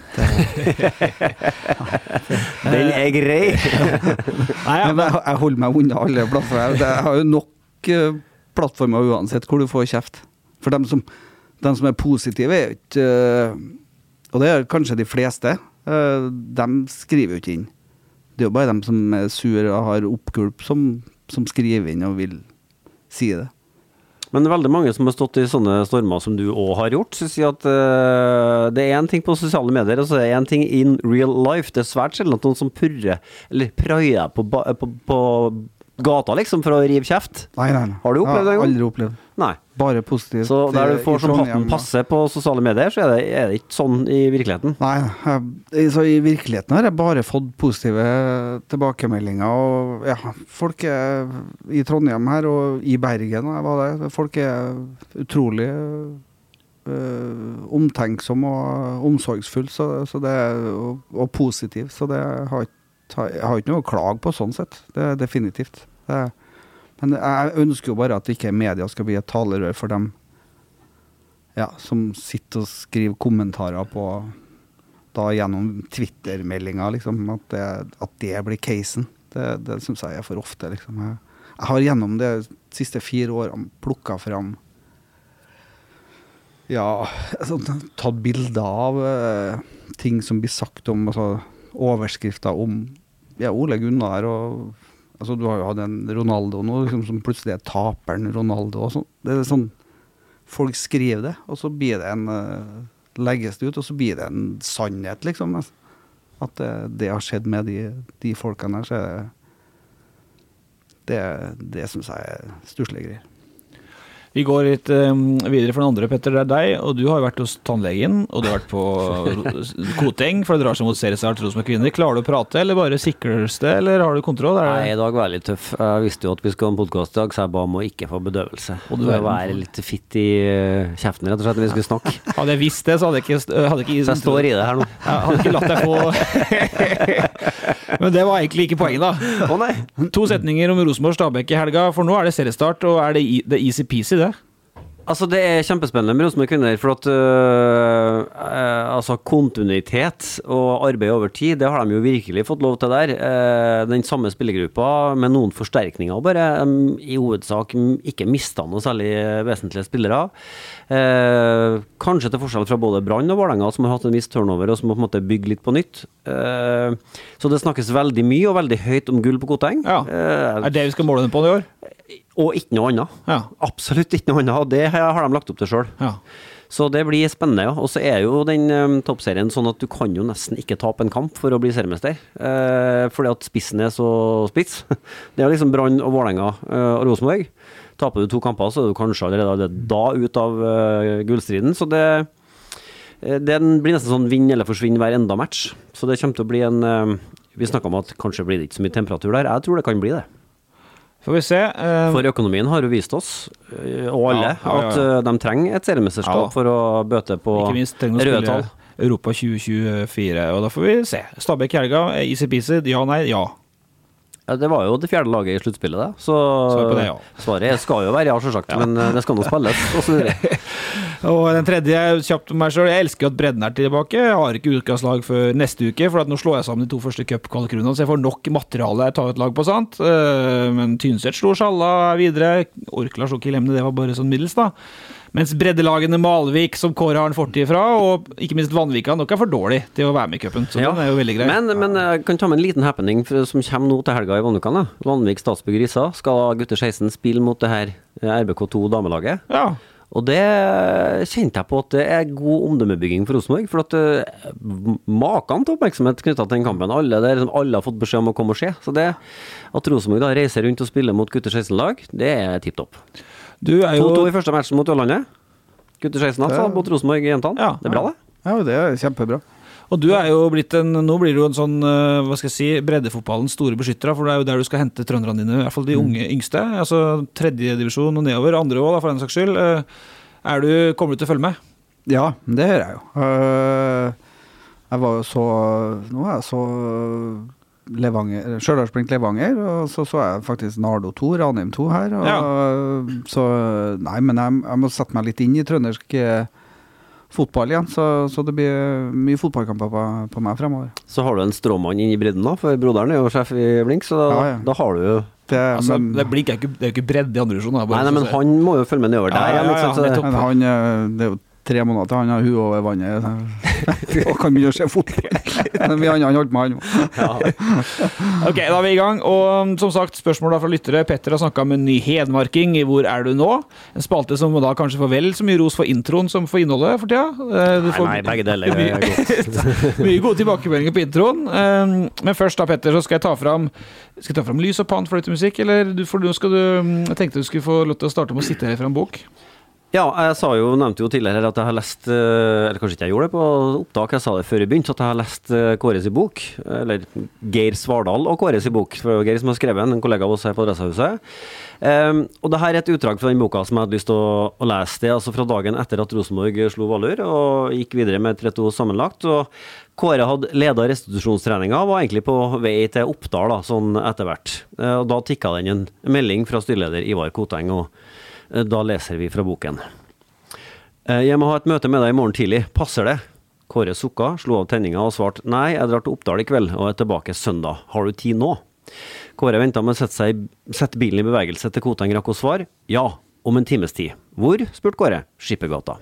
Speaker 8: Den er grei.
Speaker 6: Nei, ja, men jeg, jeg holder meg unna alle plattformer. Jeg har jo nok uh, plattformer uansett hvor du får kjeft. For dem som, dem som er positive er jo ikke uh, og det er kanskje de fleste, uh, de skriver jo ikke inn. Det er jo bare dem som er sur og har oppgulp som, som skriver inn og vil si det.
Speaker 8: Men veldig mange som har stått i sånne stormer som du også har gjort, så sier at uh, det er en ting på sosiale medier, og så er det en ting in real life. Det er svært sjelden at noen som purrer, eller prøyer på, på, på gata liksom, for å rive kjeft.
Speaker 6: Nei, nei, nei.
Speaker 8: Har du opplevd det en gang?
Speaker 6: Jeg har aldri opplevd.
Speaker 8: Nei.
Speaker 6: Bare positivt.
Speaker 8: Så der du får som hatten passe på sosiale medier, så er det, er det ikke sånn i virkeligheten?
Speaker 6: Nei, jeg, så i virkeligheten har jeg bare fått positive tilbakemeldinger, og ja, folk er i Trondheim her, og i Bergen, og jeg var der, folk er utrolig uh, omtenksom og omsorgsfull, så, så det er, og, og positiv, så det har, jeg har ikke noe å klage på sånn sett, det er definitivt. Det er Men jeg ønsker jo bare at ikke media skal bli et talerør for dem ja, som sitter og skriver kommentarer på da gjennom Twitter-meldinger liksom, at det, at det blir casen. Det, det synes jeg er for ofte liksom. Jeg, jeg har gjennom de siste fire årene plukket frem ja, sånn, tatt bilder av uh, ting som blir sagt om altså, overskrifter om ja, Ole Gunnar og altså, du har jo hatt en Ronaldo nå, liksom, som plutselig er taperen Ronaldo og sånn. Det er sånn, folk skriver det, og så blir det en, uh, legges det ut, og så blir det en sannhet, liksom. At det, det har skjedd med de, de folkene her, så er det, det, det synes jeg er stusslige greier.
Speaker 7: Vi går litt um, videre for den andre, Petter, det er deg, og du har vært hos tannlegen, og du har vært på Koteng, for det drar seg mot seriestart Rosenborg kvinner. Klarer du å prate, eller bare sikres det, eller har du kontroll? Er det...
Speaker 8: Nei, i dag var jeg litt tøff. Jeg visste jo at vi skulle ha en podcast i dag, så jeg ba om å ikke få bedøvelse. Og du vil være litt fitt i kjeften, rett og slett, når vi skulle snakke.
Speaker 7: Hadde jeg visst det, så hadde jeg ikke... Hadde ikke
Speaker 8: så jeg står i det her nå.
Speaker 7: Jeg hadde ikke latt deg få... Men det var egentlig ikke poenget da.
Speaker 8: Å nei.
Speaker 7: To setninger om Rosenborg Stabæk i helga, for nå er det seriestart, og er det, det easy peasy det?
Speaker 8: Altså det er kjempespennende med Rosenborg kvinner, for at øh, øh, altså kontinuitet og arbeid over tid, det har de jo virkelig fått lov til der. Eh, den samme spillergruppa med noen forsterkninger, bare um, i hovedsak ikke mistet noe særlig vesentlige spillere. Eh, kanskje til forskjell fra både Brann og Vålerenga, som har hatt en viss turnover og som har på en måte bygd litt på nytt. Eh, så det snakkes veldig mye og veldig høyt om gull på Koteng.
Speaker 7: Ja.
Speaker 8: Eh,
Speaker 7: er det vi skal måle den på i år?
Speaker 8: Og ikke noe annet.
Speaker 7: Ja.
Speaker 8: Absolutt ikke noe annet, og det har de lagt opp til selv.
Speaker 7: Ja.
Speaker 8: Så det blir spennende, ja. Og så er jo den um, toppserien sånn at du kan jo nesten ikke tape en kamp for å bli seriemester. Eh, fordi at spissen er så spiss. Det er liksom Brann og Vålerenga uh, og Rosenborg. Taper du to kamper, så er du kanskje allerede da ut av uh, gullstriden. Så det, det blir nesten sånn vinn eller forsvinn hver enda match. Så det kommer til å bli en... Uh, vi snakket om at kanskje blir det ikke så mye temperatur der. Jeg tror det kan bli det.
Speaker 7: Får vi se. Uh,
Speaker 8: For økonomien har jo vist oss, og alle, ja, ja, ja. at uh, de trenger et seriemesterskap ja. for å bøte på røde tall.
Speaker 7: Europa tjue tjuefire, og da får vi se. Stabæk i helga, easy-peasy, ja, nei, ja.
Speaker 8: Ja, det var jo det fjerde laget i sluttspillet, da. Så
Speaker 7: det, ja.
Speaker 8: svaret skal jo være ja, selvsagt, ja. men uh, det skal nå spilles, og så videre.
Speaker 7: Og den tredje, kjapt om meg selv, jeg elsker at bredden er tilbake. Jeg har ikke utkastlag før neste uke, for at nå slår jeg sammen de to første cupkvalkrundene, så jeg får nok materiale jeg tar et lag på, sant? Men Tynset slo Sjalla videre, Orkla slo ikke Lemne, det var bare sånn middels da. Mens breddelagene Malvik, som Kåre har en fortid fra, og ikke minst Vanvika, nok er for dårlig til å være med i cupen, så ja. den er jo veldig grei.
Speaker 8: Men, men jeg kan ta med en liten happening som kommer nå til helga i Vanvikan. Da. Vanvik Statsbygg Rissa skal gutter seksten spille mot det her R B K to damelaget.
Speaker 7: Ja.
Speaker 8: Og det kjente jeg på at det er god omdømmebygging for Rosenborg, for at uh, maken til oppmerksomhet knyttet til den kampen, alle der som alle har fått beskjed om å komme og se, så det at Rosenborg da reiser rundt og spiller mot gutter seksten-lag, det er tipptopp.
Speaker 7: Du er jo...
Speaker 8: to to i første matchen mot Ørlandet, gutter seksten altså, mot Rosenborg i Jentene,
Speaker 7: ja,
Speaker 8: det er bra det?
Speaker 6: Ja, det er kjempebra.
Speaker 7: Og du er jo blitt en, nå blir du jo en sånn, hva skal jeg si, breddefotballens store beskyttere, for det er jo der du skal hente trønderne dine, i hvert fall de unge yngste, altså tredje divisjon og nedover, andre også da, for den saks skyld. Er du, kommer du til å følge med?
Speaker 6: Ja, det gjør jeg jo. Jeg var jo så, nå er jeg så Levanger, Stjørdalsblink Levanger, og så så jeg faktisk Nardo to, Ranheim to her, og, ja. så nei, men jeg, jeg må sette meg litt inn i trøndersk fotball igjen, så, så det blir mye fotballkamper på, på meg fremover.
Speaker 8: Så har du en stråmann inn i bredden da, for broderen er jo sjef i Blink, så da, ja, ja. da har du jo...
Speaker 7: Det, altså, men, det, Blink er ikke, det er jo ikke bredde i andre divisjon.
Speaker 8: Nei, nei, men han må jo følge med nedover der.
Speaker 7: Ja, ja, ja, ja,
Speaker 6: men han, det er jo tre måneder til han har huet over vannet, og kan begynne å se fotball. Men vi andre har holdt med han.
Speaker 7: Ja. Ok, da er vi i gang, og som sagt, spørsmål da fra lyttere. Petter har snakket om en ny hedmarking i Hvor er du nå? En spalte som da kanskje får vel så mye ros for introen som for innholdet for tida.
Speaker 8: Nei, nei, begge deler er godt.
Speaker 7: Mye gode tilbakemeldinger på introen. Men først da, Petter, så skal jeg ta fram, skal jeg ta fram lys og pant for litt musikk, eller du, for nå skal du, jeg tenkte du skulle få lov til å starte med å sitte her fra en bok.
Speaker 8: Ja, jeg sa jo, nevnte jo tidligere at jeg har lest, eller kanskje ikke jeg gjorde det på opptak, jeg sa det før jeg begynte, at jeg har lest Kåres i bok, eller Geir Svardal og Kåres i bok, for Geir som har skrevet en, en kollega av oss her på Adressehuset. Um, og det her er et utdrag fra den boka som jeg hadde lyst til å, å lese det, altså fra dagen etter at Rosenborg slo Valur, og gikk videre med tre to sammenlagt, og Kåre hadde ledet restitusjonstreninga, var egentlig på vei til Oppdal da, sånn etter hvert. Uh, og da tikket den en melding fra styreleder Ivar Koteng, og da leser vi fra boken. Jeg må ha et møte med deg i morgen tidlig. Passer det? Kåre sukka, slo av tenninga og svarte, nei, jeg drar til Oppdal i kveld og er tilbake søndag. Har du tid nå? Kåre ventet med å sette, seg, sette bilen i bevegelse til Koteng rakk å svar. Ja, om en times tid. Hvor? Spurte Kåre. Skippergata.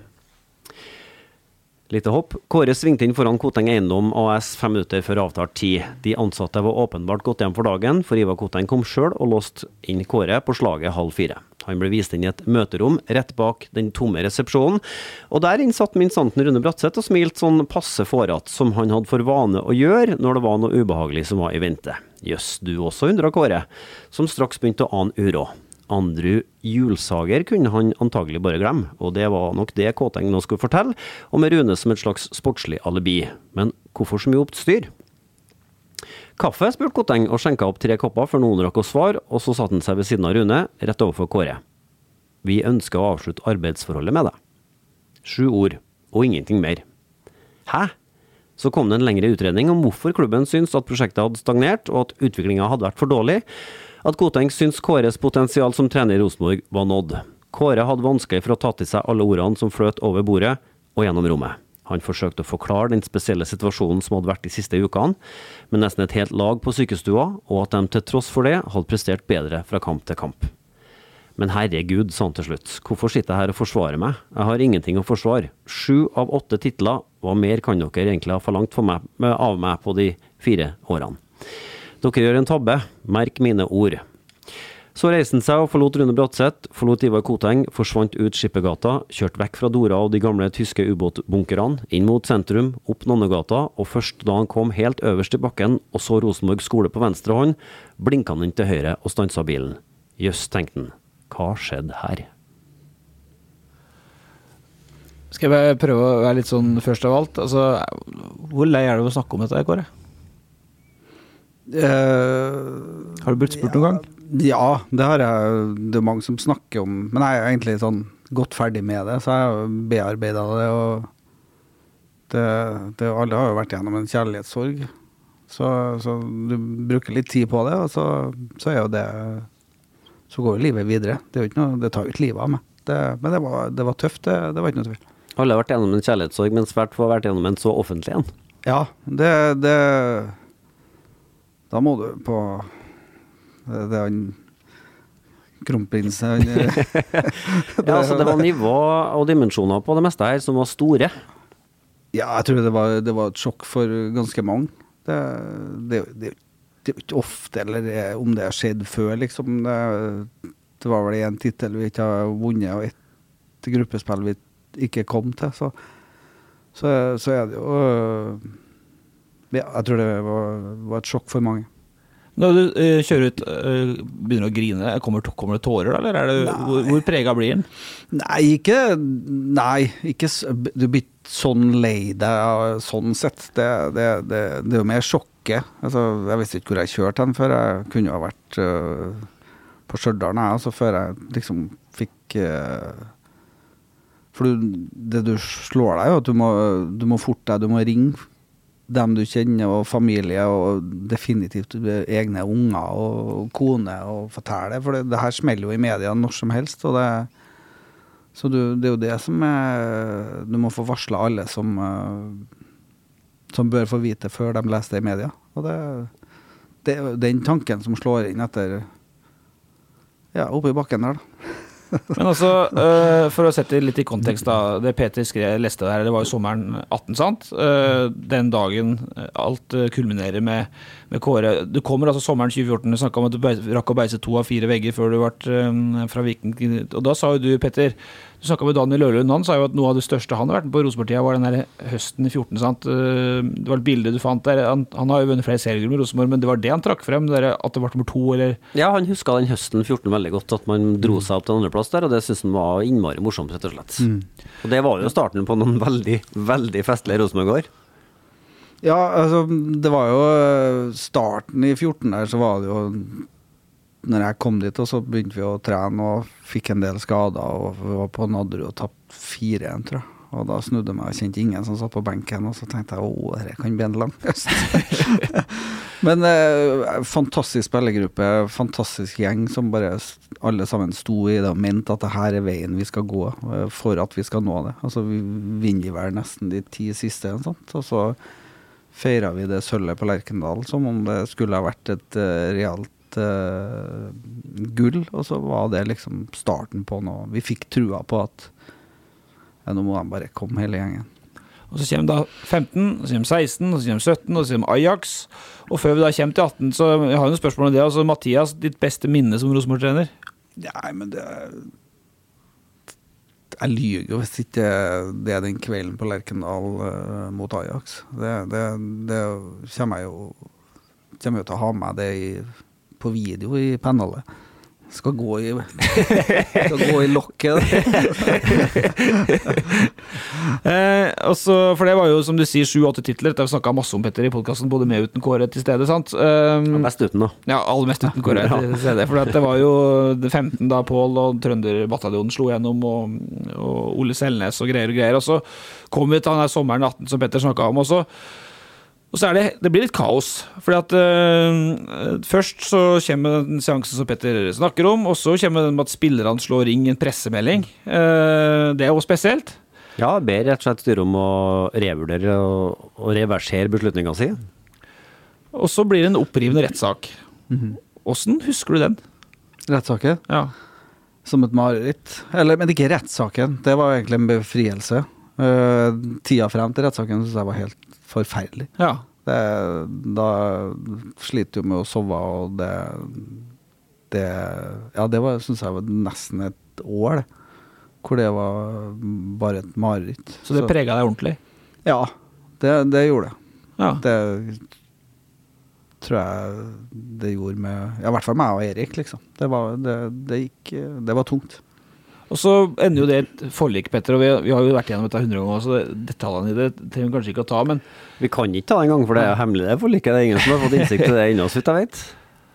Speaker 8: Lite hopp. Kåre svingte inn foran Koteng Eiendom A S fem minutter før avtalt tid. De ansatte var åpenbart gått hjem for dagen, for Ivar Koteng kom selv og låst inn Kåre på slaget halv fire. Han ble vist inn i et møterom rett bak den tomme resepsjonen, og der innsatt minsanten Rune Bratseth og smilt sånn passe forat som han hadde for vane å gjøre når det var noe ubehagelig som var i vente. Jøss, du også, undret Kåre, som straks begynte å ane uro. Andrew Julsager kunne han antagelig bare glemme, og det var nok det Koteng nå skulle fortelle, og med Rune som et slags sportslig alibi. Men hvorfor så mye oppstyr? Kaffe, spurte Koteng, og skjenket opp tre kopper før noen rakk å svare, og så satt han seg ved siden av Rune, rett overfor Kåre. Vi ønsker å avslutte arbeidsforholdet med deg. Sju ord, og ingenting mer. Hæ? Så kom det en lengre utredning om hvorfor klubben syntes at prosjektet hadde stagnert, og at utviklingen hadde vært for dårlig, at Koteng syntes Kåres potensial som trener i Rosenborg var nådd. Kåre hadde vanskelig for å ta til seg alle ordene som fløt over bordet og gjennom rommet. Han forsøkte å forklare den spesielle situasjonen som hadde vært de siste ukene, med nesten et helt lag på sykestua, og at de til tross for det hadde prestert bedre fra kamp til kamp. Men herregud, sa han til slutt, hvorfor sitter jeg her og forsvarer meg? Jeg har ingenting å forsvare. Sju av åtte titler, hva mer kan dere egentlig ha forlangt for meg, av meg på de fire årene? Dere gjør en tabbe, merk mine ord. Så reiste han seg og forlot Rune Bratseth, forlot Ivar Koteng, forsvant ut Skippergata, kjørt vekk fra Dora og de gamle tyske ubåtbunkerne, inn mot sentrum, opp Nonnegata, og først da han kom helt øverst i bakken og så Rosenborg skole på venstre hånd, blinket han inn til høyre og stanset bilen. Jøss, tenkte han, hva skjedde her?
Speaker 7: Skal jeg prøve å være litt sånn først av alt? Altså, hvor lei er det å snakke om dette, Kåre?
Speaker 6: Uh,
Speaker 7: har du blitt spurt noen gang?
Speaker 6: Ja, det har jeg. Det er mange som snakker om, men jeg er egentlig sånn godt ferdig med det, så jeg har bearbeidet det, og det, det, alle har jo vært gjennom en kjærlighetssorg, så, så du bruker litt tid på det, og så, så er jo det, så går jo livet videre. Det, er jo ikke noe, det tar jo ikke livet av meg, det, men det var, det var tøft, det, det var ikke noe tvil.
Speaker 8: Alle har vært gjennom en kjærlighetssorg, men svært få har vært gjennom en så offentlig en.
Speaker 6: Ja, det, det da må du på det er en kronprins ja,
Speaker 8: altså det var nivå og dimensjoner på det meste her som var store.
Speaker 6: Ja, jeg tror det var, det var et sjokk for ganske mange. Det, det, det, det er ikke ofte, eller om det har skjedd før, liksom. Det, det var vel en titel vi ikke har vunnet, og et gruppespill vi ikke kom til, så, så, så er det jo ja, jeg tror det var, var et sjokk for mange.
Speaker 7: Når du uh, kjører ut, uh, begynner å grine, kommer, kommer det tårer, eller er det, hvor, hvor preget blir den?
Speaker 6: Nei, ikke, nei, ikke, du blir sånn lei deg, sånn sett, det, det, det, det er jo mer sjokket. Altså, jeg visste ikke hvor jeg kjørte den før, jeg kunne jo ha vært uh, på Stjørdal, altså før jeg liksom fikk, uh, for du, det du slår deg jo, at du må, du må fort deg, du må ringe, dem du kjenner og familie og definitivt egne unger og kone og fortelle, for det, det her smeller jo i media når som helst, og det, så du, det er jo det som er, du må få varsle alle som, som bør få vite før de leser det i media, og det, det er den tanken som slår inn etter ja, oppe i bakken der da.
Speaker 7: Men altså, uh, for å sette litt i kontekst da, det Peter skrev, leste der, det var jo sommeren atten, sant? Uh, den dagen alt uh, kulminerer med, med Kåre. Du kommer altså sommeren tjue fjorten, du snakket om at du beis, rakk å beise to av fire vegger før du var um, fra Viking. Og da sa jo du, Petter, du snakket med Daniel Ørlund, han sa jo at noe av det største han har vært på Rosenborg-tida var den der høsten i fjorten, sant? Uh, det var et bilde du fant der, han, han har jo vunnet flere seriegrupper med Rosenborg, men det var det han trakk frem, der, at det var nummer to, eller?
Speaker 8: Ja, han husket den høsten fjorten veldig godt, at man dro seg opp til andre plass der, og det synes han var innmari morsomt, rett og slett. Mm. Og det var jo starten på noen veldig, veldig festlige Rosenborg-år.
Speaker 6: Ja, altså, det var jo starten i fjorten der, så var det jo når jeg kom dit, og så begynte vi å trene og fikk en del skader, og vi var på Nadderud og tapt fire igjen, tror jeg. Og da snudde jeg meg, og kjente ingen som satt på benken, og så tenkte jeg, åh, dette kan bli en lang høst. Men eh, fantastisk spillergruppe, fantastisk gjeng, som bare alle sammen sto i det og mente at det her er veien vi skal gå, eh, for at vi skal nå det. Altså, vi vinner vel nesten de ti siste, sant? Og så feiret vi det sølvet på Lerkendal, som om det skulle ha vært et uh, realt Uh, gull, og så var det liksom starten på noe. Vi fikk trua på at ja, nå må han bare komme hele gjengen.
Speaker 7: Og så kommer da femten, og så kommer seksten, og så kommer sytten, og så kommer Ajax, og før vi da kommer til atten, så jeg har jo noen spørsmål om det. Altså, Mathias, ditt beste minne som Rosenborg-trener?
Speaker 6: Nei, men det jeg lyger jo hvis ikke det er den kvelden på Lerkendal uh, mot Ajax. Det, det, det kommer jeg jo kommer jo til å ha med det i på video i panelet. Skal gå i skal gå i lokket.
Speaker 7: eh, også, for det var jo, som du sier, sju åtte titler. Det har vi snakket masse om, Petter, i podcasten, både med uten Kåre til stede, sant? Um,
Speaker 8: mest uten da.
Speaker 7: Ja, aller mest uten Kåre til stede. For det var jo femten da Pål og Trønderbataljonen slo gjennom, og, og Ole Selnes og greier og greier. Og så kom vi til denne sommeren atten, som Petter snakket om også. Og så er det, det blir litt kaos, fordi at uh, først så kommer den seansen som Petter snakker om, og så kommer den med at spillerne slår ring en pressemelding. Uh, det er jo spesielt.
Speaker 8: Ja, ber rett og slett styret om å revurdere og, og reversere beslutningen sin.
Speaker 7: Og så blir det en opprivende rettssak.
Speaker 6: Mhm.
Speaker 7: Hvordan husker du den?
Speaker 6: Rettssaken?
Speaker 7: Ja.
Speaker 6: Som et mareritt. Eller, men ikke rettssaken. Det var egentlig en befrielse. Uh, tida frem til rettssaken synes jeg var helt forferdelig.
Speaker 7: Ja.
Speaker 6: Det, da sliter du med å sove, og det, det ja, det var, synes jeg var nesten et år, det. Hvor det var bare et mareritt.
Speaker 7: Så det preget deg ordentlig?
Speaker 6: Ja, det, det gjorde det.
Speaker 7: Ja.
Speaker 6: Det tror jeg det gjorde med, ja, i hvert fall meg og Erik, liksom. Det var, det, det gikk, det var tungt.
Speaker 7: Og så ender jo det et forlik, Petter, og vi, vi har jo vært gjennom dette hundre ganger, så det, detaljene i det trenger vi kanskje ikke å ta, men...
Speaker 8: Vi kan ikke ta det en gang, for det er hemmelig det forliket. Det er ingen som har fått innsikt til det ennå, så vidt jeg vet.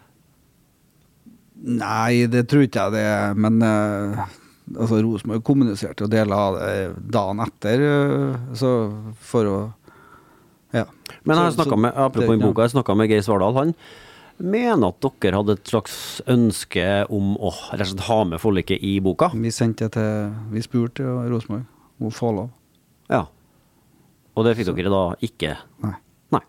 Speaker 6: Nei, det tror ikke jeg det er, men uh, altså, Rosenborg kommuniserte jo deler av det dagen etter, uh, så for å, ja.
Speaker 8: Men jeg har snakket med, apropos
Speaker 6: det,
Speaker 8: i boka, jeg snakket med Geir Svardal, han mener at dere hadde et slags ønske om å rett og slett ha med forliket i boka.
Speaker 6: Vi sendte til, vi spurte Rosenborg om å få lov.
Speaker 8: Ja. Og det fikk dere da ikke?
Speaker 6: Nei.
Speaker 8: Nei.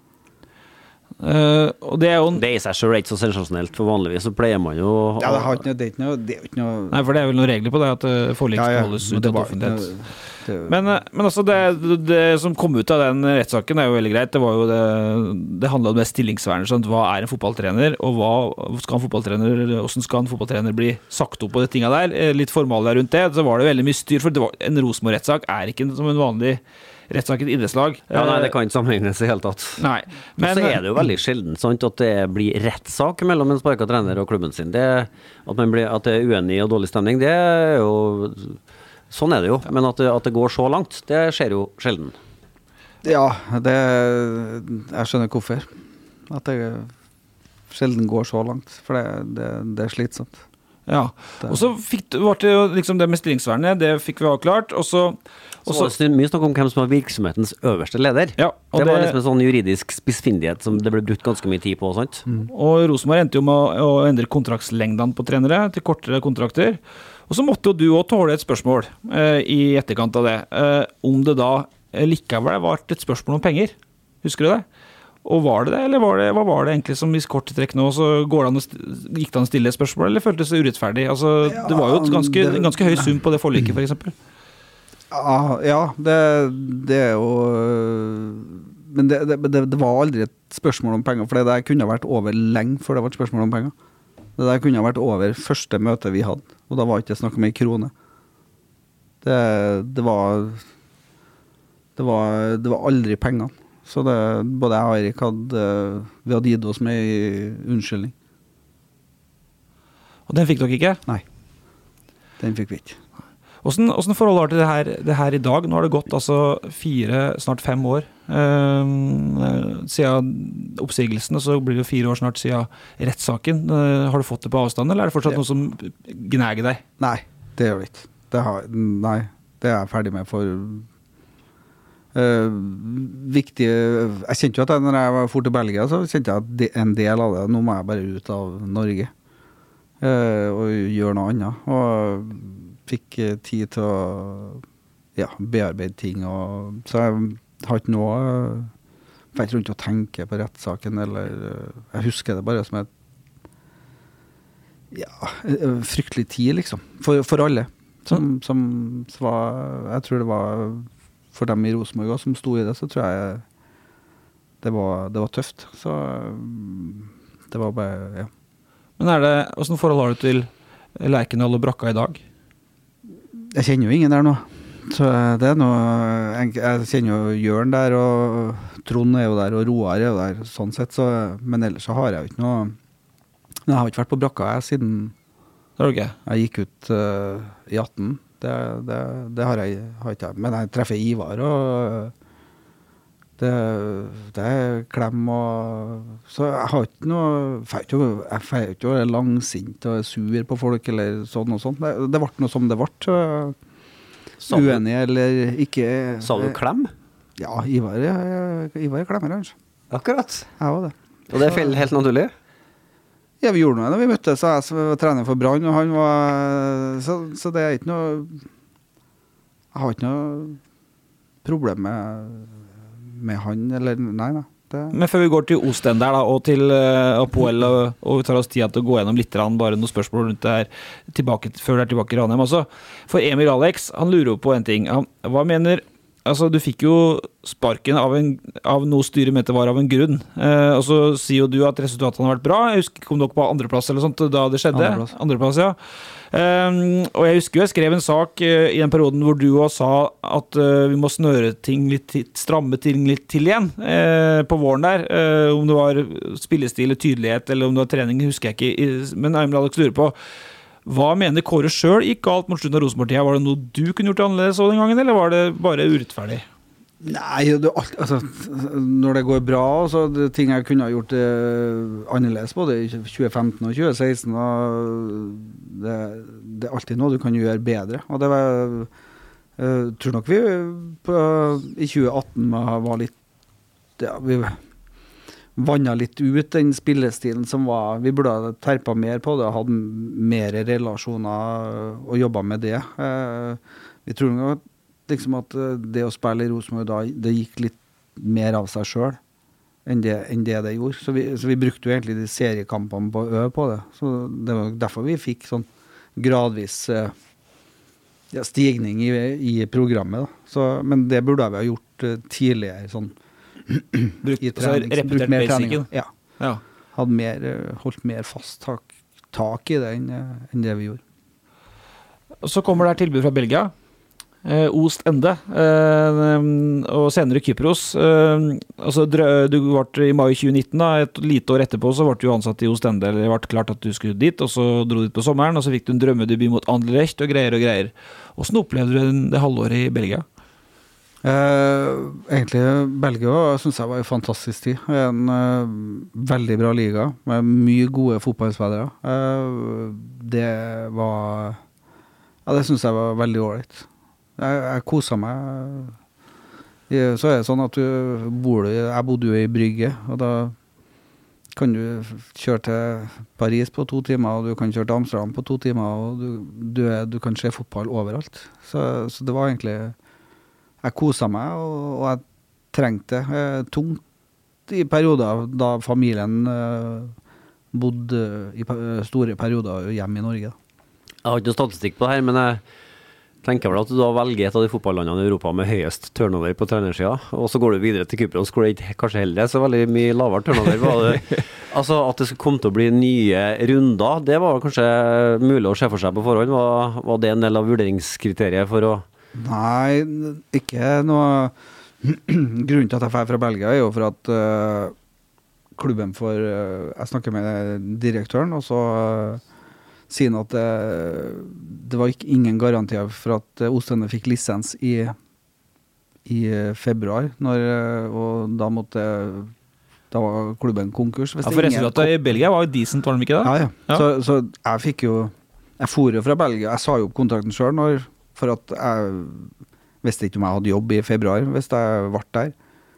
Speaker 7: Uh, og det er jo...
Speaker 8: Det er i seg selv ikke så sensasjonelt, for vanligvis så pleier man jo...
Speaker 6: Ja, det, har ikke noe, det er ikke noe... Det er ikke noe...
Speaker 7: Nei, for det er vel noen regler på det, at uh, forlik skal
Speaker 6: ja, ja,
Speaker 7: holdes
Speaker 6: men
Speaker 7: ut
Speaker 6: det
Speaker 7: av
Speaker 6: var ikke
Speaker 7: offentlighet.
Speaker 6: noe- det-
Speaker 7: Men, uh, men altså, det, det som kom ut av den rettssaken er jo veldig greit. Det var jo det, det handlet om det stillingsvernet, sånn, hva er en fotballtrener, og hva skal en fotballtrener, hvordan skal en fotballtrener bli sagt opp på de tingene der? Eh, Litt formalia rundt det, så var det veldig mye styr, for det var, en Rosenborg-rettsak er ikke som en vanlig rettssak i et idrettslag.
Speaker 8: Ja, nei, det kan ikke sammenlignes i hele tatt.
Speaker 7: Nei.
Speaker 8: Men så er det jo veldig sjelden sant, at det blir rettssak mellom en sparket trener og klubben sin. Det, at, man blir, at det er uenig og dårlig stemning, det er jo... Sånn er det jo, men at det, at det går så langt, det skjer jo sjelden.
Speaker 6: Ja, det... Jeg skjønner hvorfor. At det sjelden går så langt, for det, det, det er slitsomt.
Speaker 7: Ja, og så fikk, var det jo liksom det med stillingsvernet, det fikk vi avklart, og så...
Speaker 8: Og så var det mye snakk om hvem som var virksomhetens øverste leder.
Speaker 7: Ja, og
Speaker 8: det var
Speaker 7: det-
Speaker 8: liksom en sånn juridisk spissfindighet som det ble brukt ganske mye tid på, sant?
Speaker 7: Og Rosenborg endte jo med å, å endre kontraktslengden på trenere til kortere kontrakter. Og så måtte jo du også tåle et spørsmål eh, i etterkant av det, eh, om det da eh, likevel var et spørsmål om penger. Husker du det? Og var det det, eller var det, hva var det egentlig som i kort trekk nå, så går det an å st- gikk det an å stille et spørsmål, eller føltes det urettferdig? Altså, det var jo et ganske, en ganske høy sum på det forliket, for eksempel.
Speaker 6: Ja, ja det, det er jo... Men det, det, det, det var aldri et spørsmål om penger, for det der kunne vært over lenge før det var et spørsmål om penger. Det der kunne vært over første møte vi hadde, og da var ikke det snakk om en krone. Det, det var... Det var, det var aldri pengene. Så det, både jeg og Erik hadde, vi hadde gitt oss med i unnskyldning.
Speaker 7: Og den fikk dere ikke?
Speaker 6: Nei, den fikk vi ikke.
Speaker 7: Hvordan, hvordan forhold har til det her, det her i dag? Nå har det gått altså fire, snart fem år eh, siden oppsigelsen, og så blir det jo fire år snart siden rettssaken. Eh, har du fått det på avstand, eller er det fortsatt
Speaker 6: Ja.
Speaker 7: noe som gnager deg?
Speaker 6: Nei, det gjør det ikke. Det har, nei, det er jeg ferdig med for... Uh, viktig, jeg kjente jo at jeg, når jeg var for til Belgia, så kjente jeg at de, en del av det, nå må jeg bare ut av Norge uh, og gjøre noe annet, og fikk uh, tid til å ja, bearbeide ting, og, så jeg har ikke noe uh, vært rundt å tenke på rettssaken, eller uh, jeg husker det bare som et ja, uh, fryktelig tid liksom, for, for alle som, som, som var, jeg tror det var for dem i Rosenborg også, som sto i det, så tror jeg det var, det var tøft. Så det var bare, ja.
Speaker 7: Men er det, hvordan forhold har du til Lerkendal og Brakka i dag?
Speaker 6: Jeg kjenner jo ingen der nå. Så det er noe, jeg, jeg kjenner jo Jørn der, og Trond er jo der, og Roar er jo der, sånn sett. Så, men ellers så har jeg jo ikke noe, men jeg har ikke vært på Brakka jeg, siden
Speaker 7: Det har du ikke?
Speaker 6: jeg gikk ut uh, i atten. Det, det, det har jeg har ikke, men jeg treffer Ivar og det, det er klem og så jeg har ikke noe jeg får ikke være langsint og sur på folk eller sånn og sånn det, det ble noe som det ble uenig eller ikke
Speaker 8: Sa du klem?
Speaker 6: ja, Ivar, Ivar klemmer kanskje
Speaker 8: Akkurat.
Speaker 6: Jeg var det.
Speaker 8: Og det er helt naturlig?
Speaker 6: Ja, vi gjorde noe da vi møttes, så jeg var trener for Brann, og han var, så, så det er ikke noe, jeg har ikke noe problem med, med han, eller nei, nei. Det.
Speaker 7: Men før vi går til Ostend der da, og til uh, Apoel, og, og vi tar oss tid til å gå gjennom litt, bare noen spørsmål rundt det her, tilbake, før det er tilbake i Ranheim også. For Emil Alex, han lurer jo på en ting. Han, hva mener, altså du fikk jo sparken av, en, av noe styret mente var av en grunn, uh, og så sier jo du at resultatene har vært bra. Jeg husker, kom dere på andreplass eller sånt da det skjedde?
Speaker 6: Andreplass.
Speaker 7: Andreplass, ja. Um, og jeg husker jo jeg skrev en sak uh, i den perioden hvor du også sa at uh, vi må snøre ting litt, stramme ting litt til igjen uh, på våren der, uh, om det var spillestil og tydelighet eller om det var trening, husker jeg ikke, men Emil Alex lurer på hva mener Kåre selv gikk galt mot slutten av Rosenborg-tida? Var det noe du kunne gjort annerledes den gangen, eller var det bare urettferdig?
Speaker 6: Nei, det, altså, når det går bra, så det ting jeg kunne ha gjort eh, annerledes både i tjue femten og tjue seksten, og det, det er alltid noe du kan gjøre bedre. Og det var, jeg tror nok vi på, i tjue atten var litt, ja, vi vannet litt ut den spillestilen som var, vi burde ha terpet mer på det, hadde mer relasjoner og jobbet med det. Eh, vi tror nok liksom at det å spille i Rosenborg da, det gikk litt mer av seg selv enn det, enn det det gjorde. Så vi, så vi brukte jo egentlig de seriekampene på å øve på det. Så det var derfor vi fikk sånn gradvis uh, ja, stigning i, i programmet. Da. Så, men det burde vi ha gjort uh, tidligere, sånn
Speaker 7: Brukt,
Speaker 6: i trening.
Speaker 7: Så repetert basicen?
Speaker 6: Ja. ja. Hadde mer, uh, holdt mer fast tak, tak i det enn, uh, enn det vi gjorde.
Speaker 7: Og så kommer det her tilbud fra Belgia. Uh, Ostende uh, og senere Kypros uh, altså, du var i mai tjue nitten da, et lite år etterpå så var du ansatt i Ostende, eller det var klart at du skulle dit og så dro du dit på sommeren og så fikk du en drømmedebut mot Anderlecht og greier og greier. Hvordan opplevde du det halvåret i Belgia?
Speaker 6: Uh, egentlig Belgia synes jeg var en fantastisk tid, en uh, veldig bra liga med mye gode fotballspillere. Uh, det var ja, det synes jeg var veldig ålreit. Jeg, jeg koset meg. Jeg, så er det sånn at du bor, jeg bodde jo i Brygge, og da kan du kjøre til Paris på to timer, og du kan kjøre til Amsterdam på to timer, og du, du, er, du kan se fotball overalt. Så, så det var egentlig, jeg koset meg, og, og jeg trengte det. Tungt i perioder da familien uh, bodde i store perioder hjemme i Norge.
Speaker 8: Jeg har ikke noe statistikk på det her, men jeg tenker vel at du da velger et av de fotballandene i Europa med høyest turnover på trenersiden, og så går du videre til Kypros, hvor det ikke kanskje heller så veldig mye lavere turnover. Var det, altså at det skulle komme til å bli nye runder, det var kanskje mulig å se for seg på forhånd. Var, var det en del av vurderingskriteriet for å...
Speaker 6: Nei, ikke noe... Grunnen til at jeg er fra Belgia er jo for at uh, klubben for... Uh, jeg snakker med direktøren, og så... Uh, siden at det, det var ikke ingen garantier for at Ostende fikk lisens i, i februar, når, og da måtte da var klubben konkurs.
Speaker 7: Ja, for resultatet i Belgia var jo decent, var de ikke det?
Speaker 6: Ja, ja. ja. Så, så jeg fikk jo, jeg for jo fra Belgia, jeg sa jo opp kontrakten selv, når, for at jeg visste ikke om jeg hadde jobb i februar, hvis jeg var der.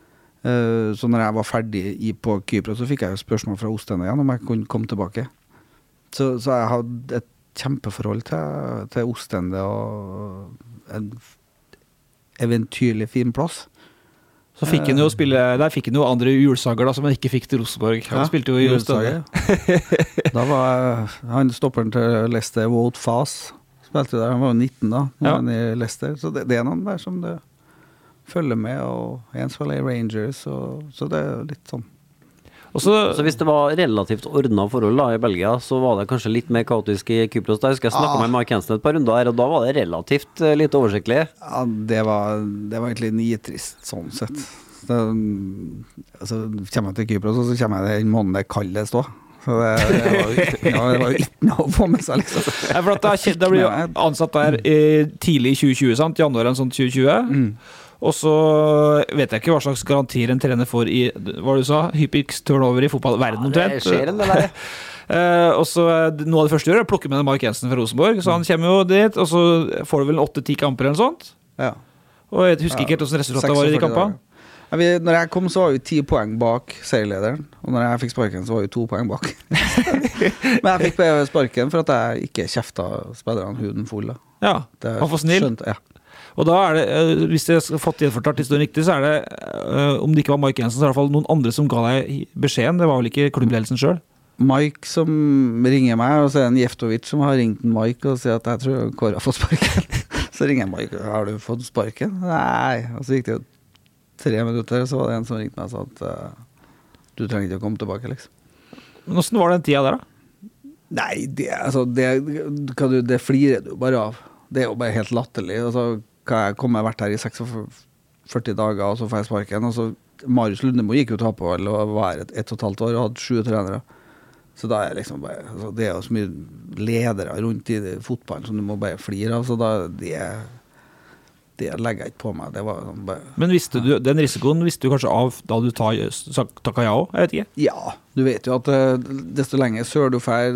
Speaker 6: Så når jeg var ferdig i, på Kypros, så fikk jeg jo spørsmål fra Ostende igjen, om jeg kunne komme tilbake. Så, så jeg hadde et kjempeforhold til, til Ostende og en eventyrlig fin plass.
Speaker 7: Så fikk han jo spille, der fikk han jo andre julsager da, som han ikke fikk til Rosenborg. Han ja, spilte jo i Ostende.
Speaker 6: Da var han stopperen til Leicester, Wout Faas, spilte der, han var jo nitten da, ja. I Leicester. Så det, det er noen der som det følger med, og en spiller i Rangers, og, så det er litt sånn.
Speaker 8: Så, så hvis det var relativt ordnet forhold da, i Belgia, så var det kanskje litt mer kaotisk i Kypros. Da husker jeg snakket ah. med Mark Hansen et par runder her, og da var det relativt uh, litt oversiktlig.
Speaker 6: Ja, det var, det var egentlig nitrist sånn sett. Det, altså, kommer jeg til Kypros, og så kommer jeg en måned kaldest da. Så det, det, var, ja, det var jo ikke noe å få med seg, liksom.
Speaker 7: Ja, for at da, da blir jo ansatt der i, tidlig i tjue tjue, sant? Januar en sånn tjue tjue. Mm. Og så vet jeg ikke hva slags garantier en trener får i, hva du sa, hyppigst turnover i fotballverden omtrent.
Speaker 8: Ja, det skjer en del der.
Speaker 7: uh, og så noe av det første gjør er å plukke med Mark Jensen fra Rosenborg, så han kommer jo dit, og så får du vel åtte ti kamper eller noe sånt.
Speaker 6: Ja.
Speaker 7: Og jeg husker ikke helt hvordan resultatet var i de kampene.
Speaker 6: Ja, vi, når jeg kom så var vi ti poeng bak seierlederen, og når jeg fikk sparken så var vi to poeng bak. Men jeg fikk sparken for at jeg ikke kjeftet spillerne huden full. Da.
Speaker 7: Ja, han var for snill.
Speaker 6: Skjønt, ja.
Speaker 7: Og da er det, hvis jeg har fått gjenfortalt historien riktig, så er det, om det ikke var Mike Jensen, så er det i hvert fall noen andre som ga deg beskjeden. Det var vel ikke klubbledelsen selv?
Speaker 6: Mike som ringer meg, og så er det en Jeftovic som har ringt Mike og sier at jeg tror Kåre har fått sparken. Så ringer Mike, har du fått sparken? Nei. Og så gikk det jo tre minutter, så var det en som ringte meg og sa at uh, du trenger ikke å komme tilbake, liksom.
Speaker 7: Men hvordan var den tida der da?
Speaker 6: Nei, det, altså, det, det, det flirer du bare av. Det er jo bare helt latterlig. Altså, hva jeg kom, jeg har vært her i seksogførti dager, og så får jeg sparken. Og så, Marius Lundemo gikk jo ta på, eller var et, et og et halvt år, og hadde sju trenere. Så da er liksom bare, altså, det er jo så mye ledere rundt i det, fotballen som du må bare flire av, så da, det, det legger jeg ikke på meg. Det var sånn bare...
Speaker 7: Men visste du, den risikoen visste du kanskje av da du takket ja også? Jeg vet ikke.
Speaker 6: Ja, du vet jo at desto lenger sør du fer,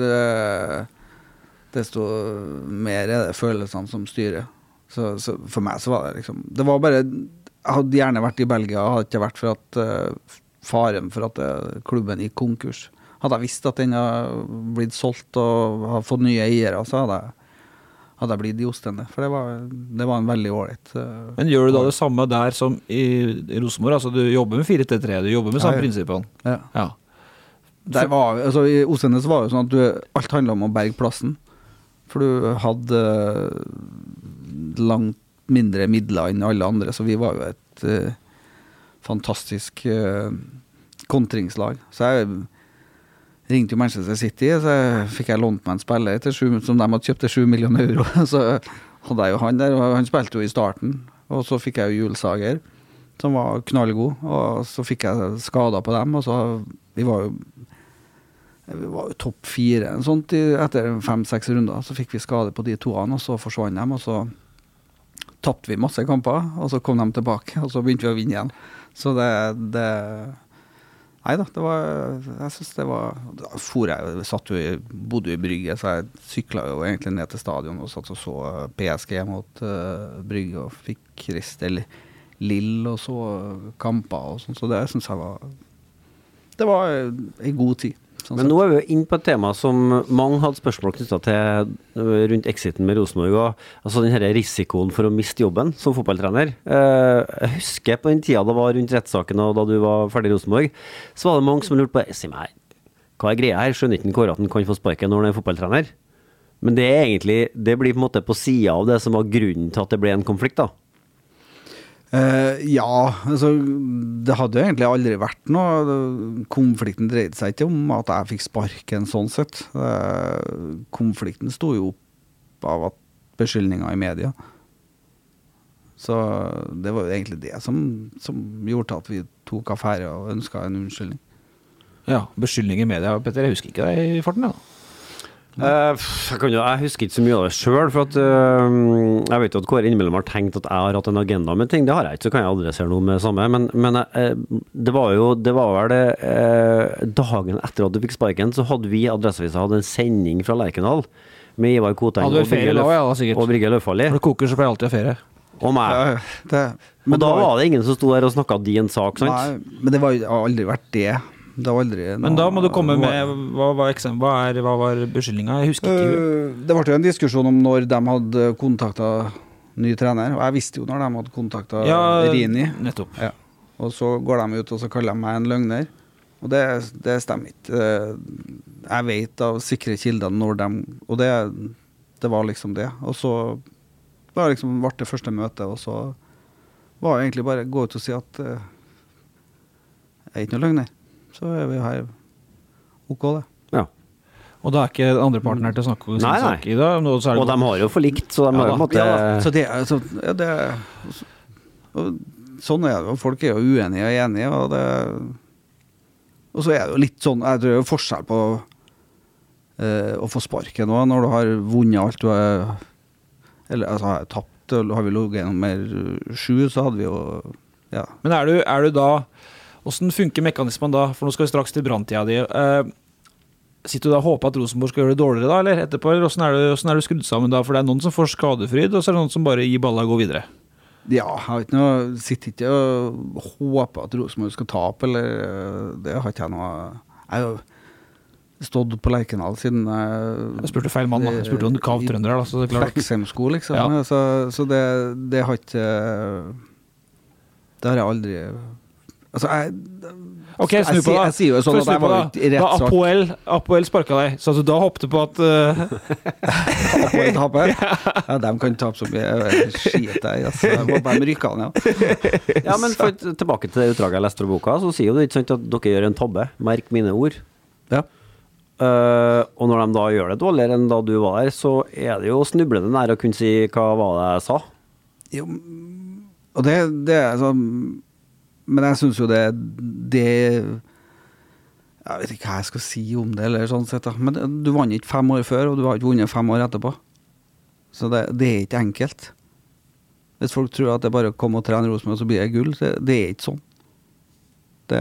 Speaker 6: desto mer er det følelsene som styrer. Så, så for meg så var det liksom, det var bare, jeg hadde gjerne vært i Belgia, hadde ikke vært for at uh, faren for at uh, klubben gikk konkurs. Hadde jeg visst at den har blitt solgt og har fått nye eiere, så hadde jeg, hadde jeg blitt i ostende. For det var, det var en veldig ålreit. Uh,
Speaker 7: Men gjør du da det samme der som i, i Rosenborg? Altså du jobber med fire til tre, du jobber med samme ja, prinsippene?
Speaker 6: Ja.
Speaker 7: Ja.
Speaker 6: Der var, altså, I ostende så var det sånn at du, alt handlet om å berge plassen. For du hadde langt mindre midler enn alle andre, så vi var jo et uh, fantastisk uh, kontringslag. Så jeg ringte jo Manchester City, så fikk jeg lånt meg en spiller til sju, som de hadde kjøpt til sju millioner euro. Så hadde jeg jo han der, og han spilte jo i starten. Og så fikk jeg jo Julsager, som var knallgod, og så fikk jeg skader på dem, og så vi var jo vi var jo topp fire, en sånt, etter fem-seks runder, så fikk vi skade på de toene, og så forsvant dem, og så tappte vi masse kamper, og så kom de tilbake, og så begynte vi å vinne igjen. Så det, det nei da, det var, jeg synes det var, da for jeg, satt jo i, bodde jo i Brygge, så jeg syklet jo egentlig ned til stadion, og satt og så P S G mot uh, Brygge, og fikk rist eller Lill, og så kamper, og sånn, så det synes jeg var, det var en god tid. Sånn
Speaker 8: Men nå er vi jo inn på et tema som mange hadde spørsmål knyttet til rundt exiten med Rosenborg, og, altså den her risikoen for å miste jobben som fotballtrener. Eh, jeg husker på den tida det var rundt rettssaken og da du var ferdig i Rosenborg, så var det mange som lurte på, si meg, hva er greia her? Skjønner ikke Kåre at han kan få sparken når han er fotballtrener? Men det er egentlig, det blir på en måte på siden av det som var grunnen til at det ble en konflikt da.
Speaker 6: Uh, ja, altså det hadde jo egentlig aldri vært noe. Konflikten dreide seg ikke om at jeg fikk sparken sånn sett. Uh, konflikten stod jo opp av at beskyldninger i media. Så det var jo egentlig det som, som gjorde at vi tok affære og ønsket en unnskyldning.
Speaker 7: Ja, beskyldning i media, Petter, jeg husker ikke det i farten da.
Speaker 8: Uh, jeg, kan jo, jeg husker ikke så mye av det selv, for at uh, jeg vet jo at Kåre innimellom har tenkt at jeg har hatt en agenda med ting, det har jeg ikke, så kan jeg adressere noe med det samme, men, men uh, det var jo, det var vel det uh, dagen etter at du fikk sparken, så hadde vi Adresseavisen hadde en sending fra Lerkendal med Ivar Koteng og Brygge, Løf,
Speaker 7: ja,
Speaker 8: og Brygge Løfali.
Speaker 7: Når det koker så pleier alltid å ferie.
Speaker 8: Og meg. Ja, det, og da var det ingen som stod der og snakket din sak, sant?
Speaker 6: Nei, men det var, har aldri vært det. Det var aldri noe,
Speaker 7: men da må du komme med hva, hva, hva, er, hva var beskyldningen? Jeg husker ikke.
Speaker 6: Uh, det var jo en diskusjon om når de hadde kontaktet ny trener, og jeg visste jo når de hadde kontaktet
Speaker 7: ja,
Speaker 6: Rini.
Speaker 7: Nettopp.
Speaker 6: Ja. Og så går de ut og så kaller de meg en løgner. Og det, det stemmer ikke. Jeg vet av sikre kilder når de, og det, det var liksom det. Og så var det liksom, ble det første møte, og så var det egentlig bare gå ut og si at uh, jeg er ikke noe løgner. Så er vi her ok det.
Speaker 8: Ja.
Speaker 7: Og da er ikke andre parten her til å snakke om sin
Speaker 8: nei,
Speaker 7: sak i dag. Og,
Speaker 8: og de har jo forlikt, så de
Speaker 7: ja,
Speaker 8: har jo måtte...
Speaker 6: Ja, så det, så, ja, det og, sånn er det jo. Folk er jo uenige og enige, og det og så er det jo litt sånn, jeg tror det er forskjell på eh, å få sparken nå, når du har vunnet alt du har, eller altså har jeg tapt, har vi logget gjennom mer sju, så hadde vi jo, ja.
Speaker 7: Men er du, er du da hvordan funker mekanismen da? For nå skal vi straks til branntida di. Uh, sitter du da og håper at Rosenborg skal gjøre det dårligere da, eller etterpå? Eller hvordan er, du, hvordan er du skrudd sammen da? For det er noen som får skadefryd, og så er det noen som bare gir balla og går videre.
Speaker 6: Ja, jeg har ikke noe, sitter ikke og håper at Rosenborg skal tape, eller det har ikke jeg noe. Jeg har jo stått på Lerkendal siden jeg,
Speaker 7: jeg spurte feil mann da, jeg spurte om du kav trønder da, så det er klart.
Speaker 6: Fleksheimsko liksom,
Speaker 7: ja.
Speaker 6: så, så det, det har ikke, det har jeg aldri, altså jeg,
Speaker 7: Ok, snu på da.
Speaker 6: Jeg sier jo sånn at jeg var ikke rett
Speaker 7: sak. Da Apoel, Apoel sparket deg, så du da hoppte på at... Uh...
Speaker 6: Apoel taper? Ja, de kan tape så mye skit der, altså. Jeg må bare rykke an, ja.
Speaker 8: Ja, men for, tilbake til det utdraget jeg leste fra boka, så sier jo det ikke sant at dere gjør en tabbe. Merk mine ord.
Speaker 6: Ja.
Speaker 8: Uh, og når de da gjør det dårligere enn da du var der, så er det jo snublende nær å kunne si hva var det jeg sa. Jo,
Speaker 6: og det, det er sånn... Men jeg synes jo det, det jeg vet ikke hva jeg skal si om det eller sånn sett da. Men du vant ikke fem år før og du har ikke vunnet fem år etterpå, så det, det er ikke enkelt. Hvis folk tror at det bare kommer og trener Rosenborg og så blir det gull, det, det er ikke sånn. Det,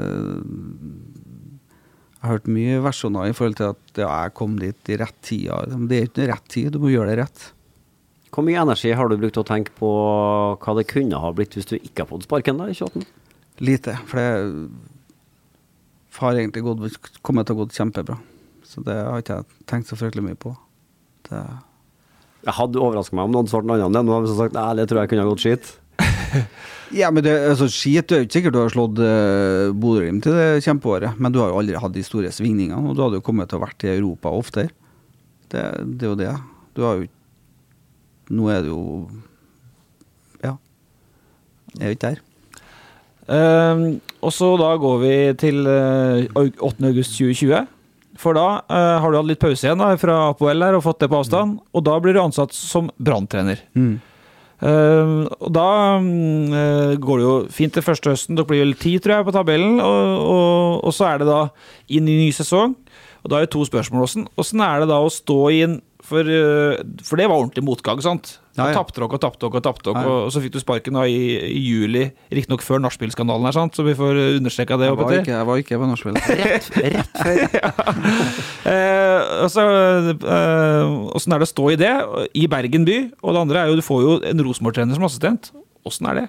Speaker 6: jeg har hørt mye versjoner i forhold til at ja, jeg kom dit i rett tid, ja. Det er ikke rett tid, du må gjøre det rett.
Speaker 8: Hvor mye energi har du brukt å tenke på hva det kunne ha blitt hvis du ikke har fått sparken da i tjueåtte?
Speaker 6: Lite, for det har egentlig gått, kommet til å gå kjempebra. Så det har ikke jeg tenkt så fryktelig mye på. Det...
Speaker 8: Jeg hadde overrasket meg om noen svart noe annet. Nå har vi sagt, nei, det tror jeg kunne ha gått skit.
Speaker 6: Ja, men det, altså, skit, det er jo ikke sikkert du har slått uh, Bodø-Glimt til det kjempeåret, men du har jo aldri hatt de store svingningene, og du hadde jo kommet til å vært i Europa oftere. Det, det er jo det. Du har jo nå er det jo ja jeg er jo ikke der
Speaker 7: uh, og så da går vi til uh, åttende august tjue tjue, for da uh, har du hatt litt pause igjen da, fra Apoel her og fått det på avstand, mm. og da blir du ansatt som branntrener. mm. uh, og da uh, går det jo fint til første høsten, dere blir vel ti tror jeg på tabellen, og, og, og så er det da inn i ny sesong, og da er det to spørsmål. Hvordan, hvordan er det da å stå inn For, for det var ordentlig motgang, sant? Ja, ja. Tappte dere og tappte dere og tappte dere, ja. Og så fikk du sparken da i, i juli, riktig nok før nachspiel-skandalen her, sant? Så vi får understreke det.
Speaker 6: Jeg var, ikke, jeg var ikke på nachspiel.
Speaker 8: Rett, rett før.
Speaker 7: ja. eh, og så, eh, hvordan er det å stå i det, i Bergen by? Og det andre er jo, du får jo en Rosenborg-trener som assistent. Hvordan er det?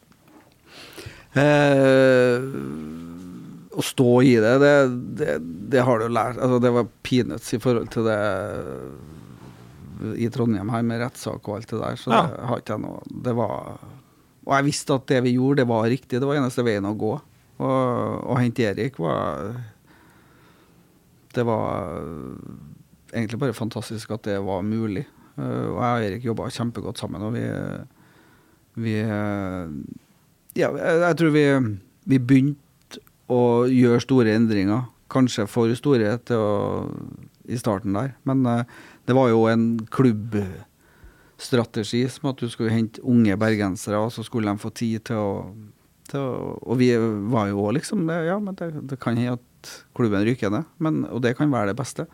Speaker 6: Eh, å stå i det, det, det, det har du lært. Altså, det var peanuts i forhold til det i Trondheim her med rettssak og alt det der, så ja. Det har ikke jeg noe, det var, og jeg visste at det vi gjorde, det var riktig, det var eneste veien å gå, og, og hente Erik var, det var egentlig bare fantastisk at det var mulig, og jeg og Erik jobbet kjempegodt sammen, og vi, vi ja, jeg tror vi, vi begynte å gjøre store endringer, kanskje for store til å, i starten der, men det var jo en klubbstrategi som at du skulle hente unge bergensere, og så skulle de få tid til å, til å og vi var jo også liksom, det, ja, men det, det kan hende at klubben ryker ned, men, og det kan være det beste.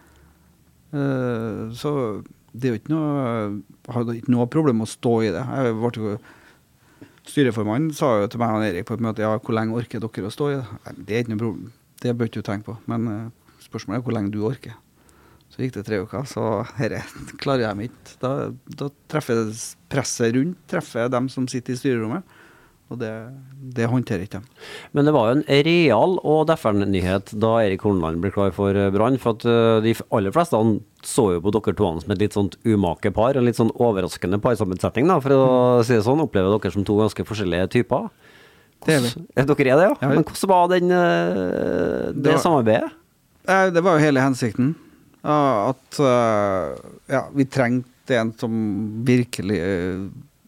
Speaker 6: Uh, så det er jo ikke noe, jeg hadde ikke noe problem å stå i det. Jeg ble jo, styreformannen sa jo til meg og Erik på et møte, ja, hvor lenge orker dere å stå i det? Nei, det er ikke noe problem, det bør ikke du tenke på, men uh, spørsmålet er hvor lenge du orker. Så gikk det tre uker, så herre, klarer jeg meg ikke. Da, da treffer presset rundt, treffer dem som sitter i styrerommet, og det, det håndterer ikke dem.
Speaker 8: Men det var jo en real og derfor-nyhet da Erik Horneland ble klar for Brann, for at de aller fleste så jo på dere to som et litt sånt umake par, en litt sånn overraskende parsammensetning da, for å si det sånn, opplever dere som to ganske forskjellige typer. Hvordan, det er vi. Dere er det, ja? ja. Men hvordan var den, det, det var, samarbeidet?
Speaker 6: Det var jo hele hensikten. Ja, at uh, ja, vi trengte en som virkelig uh,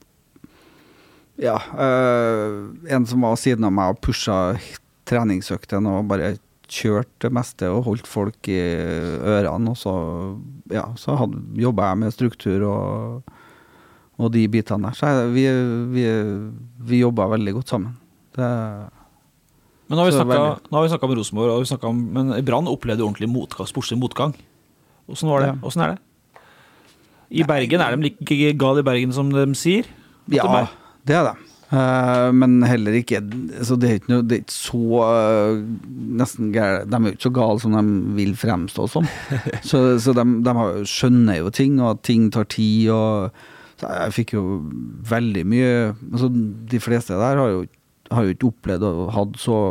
Speaker 6: ja, uh, en som var siden av meg og pushet treningsøkten og bare kjørt det meste og holdt folk i ørene, og så, ja, så hadde, jobbet jeg med struktur og, og de bitene der. Så jeg, vi, vi, vi jobbet veldig godt sammen. Det
Speaker 7: Men nå har vi snakket, nå har vi snakket med Rosenborg, og vi snakket om, men i Brann opplevde ordentlig motgang, sportslig motgang. Hvordan var det? Hvordan er det? I Bergen, er de like gal i Bergen som de sier?
Speaker 6: Ja, det er det. Uh, men heller ikke, altså det er ikke, noe, det er ikke så uh, nesten gale, de er jo ikke så gale som de vil fremstå som. så så de, de har, skjønner jo ting, og at ting tar tid, og Så jeg fikk jo veldig mye, altså de fleste der har jo, har jo ikke opplevd og hatt så,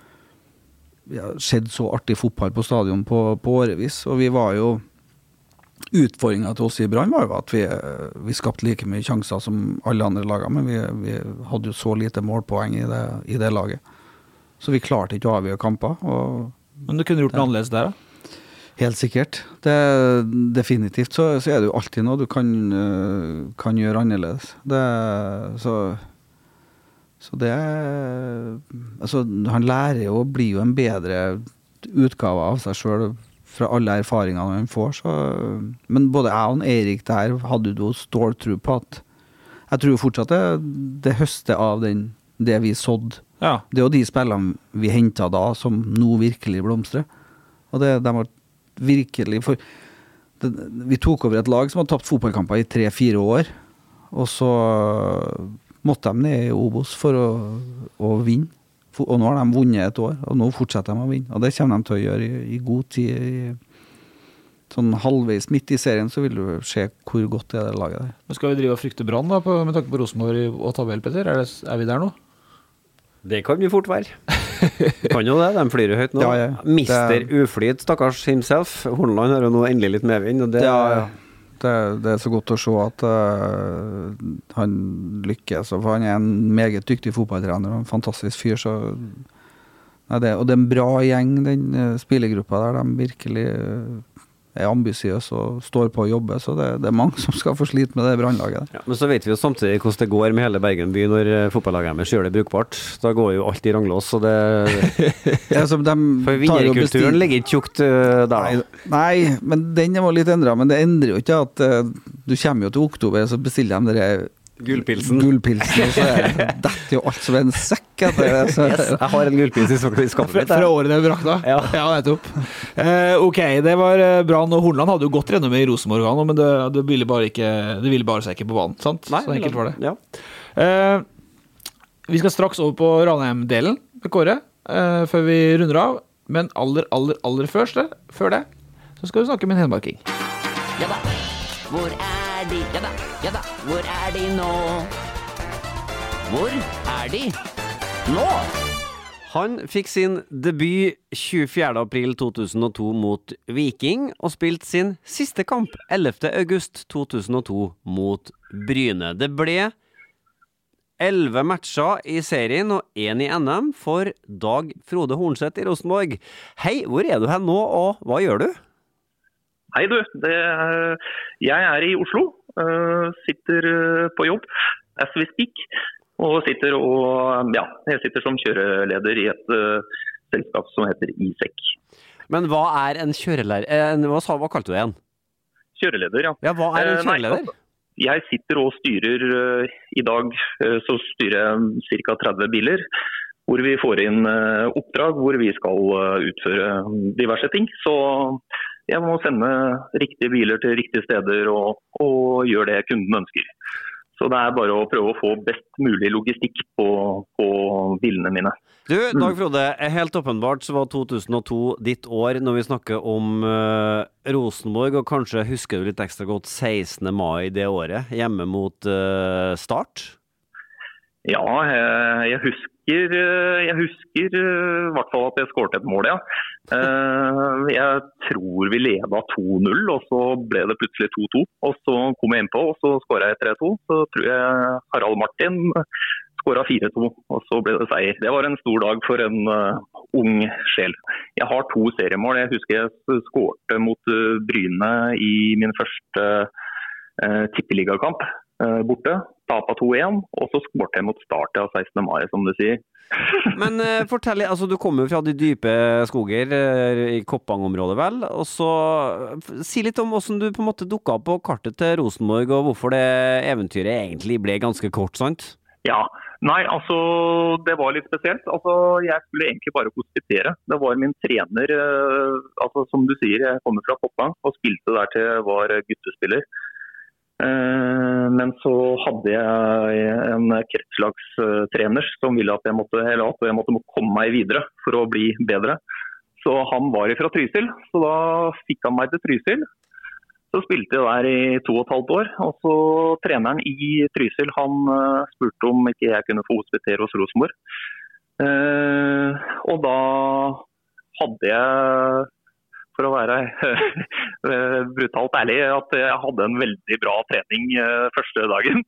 Speaker 6: ja, skjedd så artig fotball på stadion på, på årevis, og vi var jo, utfordringen til oss i Brann var jo at vi, vi skapte like mye sjanser som alle andre lager, men vi, vi hadde jo så lite målpoeng i det, i det laget. Så vi klarte ikke å avgjøre kamper. Og,
Speaker 7: men du kunne gjort noe annerledes der da?
Speaker 6: Helt sikkert. Det, definitivt så, så er det jo alltid noe du kan, kan gjøre annerledes. Det, så, så det altså, han lærer jo å bli jo en bedre utgave av seg selv fra alle erfaringene han får. Så, men både jeg og Erik der hadde jo ståltro på at jeg tror fortsatt det, det høster av den, det vi sådde.
Speaker 7: Ja.
Speaker 6: Det er jo de spillene vi hentet da som nå virkelig blomstrer. Og det, de har virkelig for, det, vi tok over et lag som har tapt fotballkamper i tre-fire år, og så måtte de ned i Obos for å, å vinne. Og nå har de vunnet et år, og nå fortsetter de å vinne. Og det kommer de til å gjøre i, i god tid. I, sånn halvveis midt i serien så vil du se hvor godt det er det laget der.
Speaker 7: Men skal vi drive og frykte Brann da, på, med tanke på Rosenborg og tabell, Petter? Er, det, er vi der nå?
Speaker 8: Det kan vi fort være. Kan jo det, de flyr høyt nå. Ja, ja. Mister Uflyt, stakkars himself. Horneland har jo nå endelig litt medvind, og det...
Speaker 6: Ja, ja. Det, det er så godt å se at uh, han lykkes, for han er en meget dyktig fotballtrener og en fantastisk fyr, så nei, det, og det er en bra gjeng, den uh, spillergruppa der, de virkelig uh, er ambisiøse og står på å jobbe, så det, det er mange som skal få slite med det brannlaget der.
Speaker 8: Ja, men så vet vi jo samtidig hvordan det går med hele Bergen by når fotballaget med gjør det brukbart. Da går jo alt i ranglås, og det...
Speaker 6: ja, så de
Speaker 8: for vinnerkulturen ligger ikke tjukt uh, der.
Speaker 6: Nei, nei, men den var litt endret, men det endrer jo ikke at uh, du kommer jo til oktober, så bestiller de dere
Speaker 8: Gullpilsen.
Speaker 6: Gullpilsen, og så er det dette jo alt som en sekk etter det. Så.
Speaker 8: Yes, jeg har en gullpils i skapet mitt.
Speaker 7: Fra året det brakk da?
Speaker 8: Ja.
Speaker 7: Ja, nettopp. Eh, ok, det var Brann, og Hornland hadde jo godt renommé i Rosenborg, men det, det, ville bare ikke, det ville bare seg ikke på banen, sant?
Speaker 8: Nei,
Speaker 7: så enkelt var det.
Speaker 8: Ja.
Speaker 7: Eh, vi skal straks over på Ranheim-delen med Kåre, eh, før vi runder av, men aller, aller, aller først, før det, så skal vi snakke med en henmarking.
Speaker 9: Ja da, hvor er de? Ja da, ja da, hvor er de nå? Hvor er de nå?
Speaker 8: Han fikk sin debut tjuefjerde april to tusen og to mot Viking, og spilte sin siste kamp ellevte august to tusen og to mot Bryne. Det ble elleve matcher i serien og en i N M for Dag Frode Hornseth i Rosenborg. Hei, hvor er du her nå, og hva gjør du?
Speaker 10: Hei du, det, jeg er i Oslo, sitter på jobb, as we speak, og sitter, og, ja, jeg sitter som kjøreleder i et uh, selskap som heter I S E C.
Speaker 8: Men hva er en kjøreleder? En, hva, hva kalte du det igjen?
Speaker 10: Kjøreleder, ja.
Speaker 8: Ja, hva er en kjøreleder?
Speaker 10: Eh, nei, jeg sitter og styrer, uh, i dag uh, så styrer jeg cirka tretti biler, hvor vi får inn uh, oppdrag, hvor vi skal uh, utføre diverse ting. Så jeg må sende riktige biler til riktige steder og, og gjøre det kunden ønsker. Så det er bare å prøve å få best mulig logistikk på, på bilene mine.
Speaker 8: Du, Dag Frode, helt åpenbart så var to tusen og to ditt år når vi snakker om uh, Rosenborg, og kanskje husker du litt ekstra godt sekstende mai det året, hjemme mot uh, Start?
Speaker 10: Ja, jeg, jeg husker, jeg husker i hvert fall at jeg skåret et mål, ja. Jeg tror vi ledet to null, og så ble det plutselig to to, og så kom jeg inn på, og så skåret jeg tre to, så tror jeg Harald Martin skåret fire to, og så ble det seier. Det var en stor dag for en uh, ung sjel. Jeg har to seriemål, jeg husker jeg skårte mot uh, Bryne i min første uh, tippeligakamp uh, borte, tapet to en, og så skårte jeg mot Start av sekstende mai, som du sier.
Speaker 8: Men uh, fortell, altså du kommer fra de dype skoger uh, i Koppang-området vel, og så uh, si litt om hvordan du på en måte dukket på kartet til Rosenborg, og hvorfor det eventyret egentlig ble ganske kort, sant?
Speaker 10: Ja, nei, altså det var litt spesielt. Altså jeg skulle egentlig bare hospitere. Det var min trener, uh, altså som du sier, jeg kommer fra Koppang og spilte der til jeg var guttespiller. Uh, men så hadde jeg en kretslagstrener som ville at jeg måtte, eller at jeg måtte komme meg videre for å bli bedre. Så han var fra Trysil, så da fikk han meg til Trysil. Så spilte jeg der i to og et halvt år, og så treneren i Trysil, han uh, spurte om ikke jeg kunne få hospitere hos Rosenborg. Uh, og da hadde jeg, for å være brutalt ærlig, at jeg hadde en veldig bra trening uh, første dagen.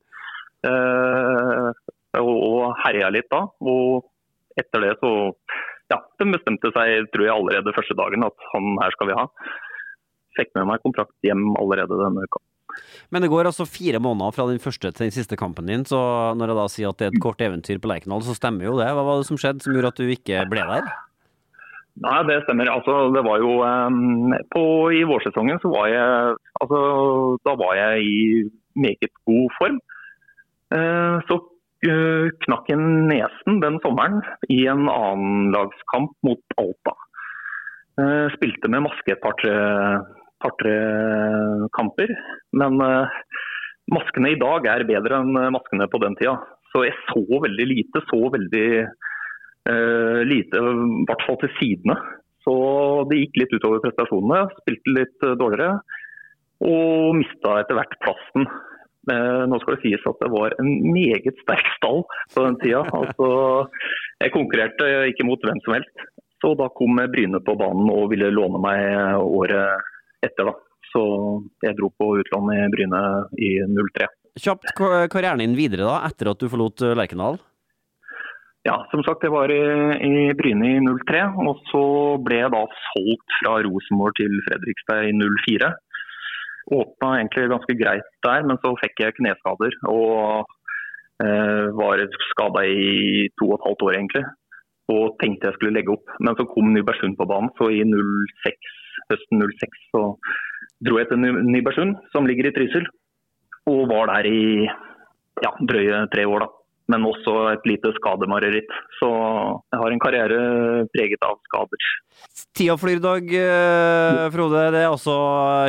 Speaker 10: Uh, og, og herja litt da, og etter det så, ja, den bestemte seg, tror jeg allerede første dagen, at han her skal vi ha. Fikk med meg kontrakt hjem allerede denne uka.
Speaker 8: Men det går altså fire måneder fra den første til den siste kampen din, så når jeg da sier at det er et kort eventyr på Lerkendal, så stemmer jo det. Hva var det som skjedde som gjorde at du ikke ble der?
Speaker 10: Nei, det stemmer. Altså, det var jo um, på, i vårsesongen så var jeg, altså, da var jeg i meget god form. Uh, så uh, knakk jeg nesen den sommeren i en annen lagskamp mot Alta. Uh, spilte med maske et par-tre par-tre kamper, men uh, maskene i dag er bedre enn maskene på den tida. Så jeg så veldig lite, så veldig uh, lite, i hvert fall til sidene. Så det gikk litt utover prestasjonene, spilte litt uh, dårligere, og mistet etter hvert plassen. Uh, nå skal det sies at det var en meget sterk stall på den tida. Altså, jeg konkurrerte ikke mot hvem som helst. Så da kom Bryne på banen og ville låne meg året etter da. Så jeg dro på utlån i Bryne i null tre.
Speaker 8: Kjapt karrieren din videre da, etter at du forlot Lerkendal?
Speaker 10: Ja, som sagt, jeg var i, i Bryne i null tre, og så ble jeg da solgt fra Rosenborg til Fredrikstad i null fire. Åpnet egentlig ganske greit der, men så fikk jeg kneskader, og eh, var skadet i to og et halvt år egentlig. Og tenkte jeg skulle legge opp, men så kom Nybergsund på banen, så i null seks, høsten null seks så dro jeg til Nybergsund, som ligger i Trysil, og var der i ja, drøye tre år da, men også et lite skademareritt, så jeg har en karriere preget av skader.
Speaker 8: Tida flyr dag, Frode, det er altså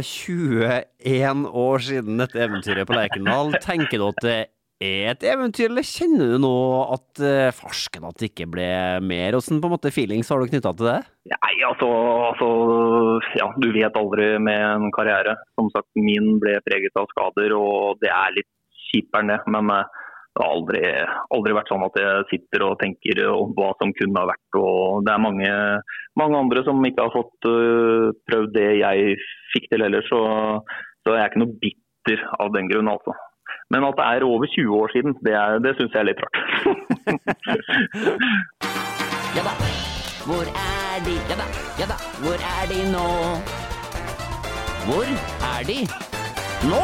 Speaker 8: tjueen år siden dette eventyret på Lerkendal. Tenker du at det er et eventyr, eller kjenner du nå at uh, farsken at det ikke ble mer? Hvordan på en måte feelings har du knyttet til det?
Speaker 10: Nei, altså, altså ja, du vet aldri med en karriere. Som sagt, min ble preget av skader, og det er litt kjipere det, men uh, det har aldri, aldri vært sånn at jeg sitter og tenker om hva som kunne ha vært, og det er mange, mange andre som ikke har fått uh, prøvd det jeg fikk til heller, så, så jeg er ikke noe bitter av den grunn, altså. Men at det er over tjue år siden, det, er, det synes jeg er litt rart.
Speaker 9: Ja da, hvor er de? Ja da, ja da, hvor er de nå? Hvor er de nå?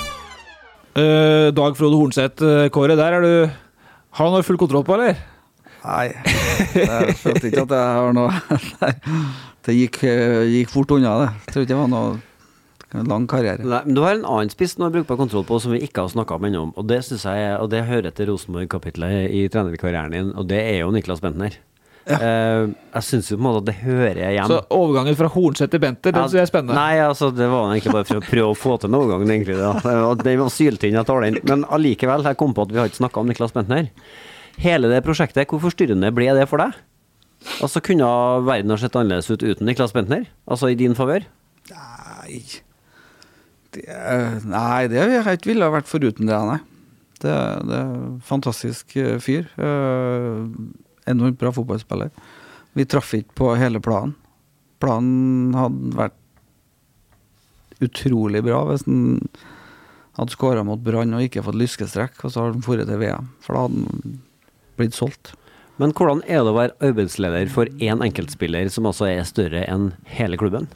Speaker 7: Uh, Dag Frode Hornseth, Kåre, der er du... Har du noe full kontroll på, eller?
Speaker 6: Nei, jeg følte ikke at jeg har noe... Nei, det gikk, gikk fort unna det. Jeg tror ikke det var noe... En lang karriere.
Speaker 8: Nei, men du har en annen spiss nå brukbar kontroll på som vi ikke har snakket om ennå, og det synes jeg, og det hører til Rosenborg-kapitlet i trenerkarrieren din, og det er jo Niklas Bentner. Ja. Uh, jeg synes jo på en måte at det hører jeg igjen.
Speaker 7: Så overgangen fra Hornseth til Bentner, den synes jeg er spennende.
Speaker 8: Nei, altså det var egentlig bare for å prøve å få til en overgang egentlig, da. Det var syltinn jeg tar den, men allikevel, jeg kom på at vi har ikke snakket om Niklas Bentner. Hele det prosjektet, hvor forstyrrende ble det for deg? Altså kunne verden ha sett annerledes ut uten Niklas Bentner? Altså i din favør?
Speaker 6: Nei... Det, nei, det har jeg ikke ville ha vært foruten det, nei. Det, det er en fantastisk fyr. Uh, enormt bra fotballspiller. Vi traff ikke på hele planen. Planen hadde vært utrolig bra hvis han hadde skåret mot Brann og ikke fått lyskestrekk, og så hadde han forret til V M, for da hadde han blitt solgt.
Speaker 8: Men hvordan er det å være arbeidsleder for en enkeltspiller som altså er større enn hele klubben?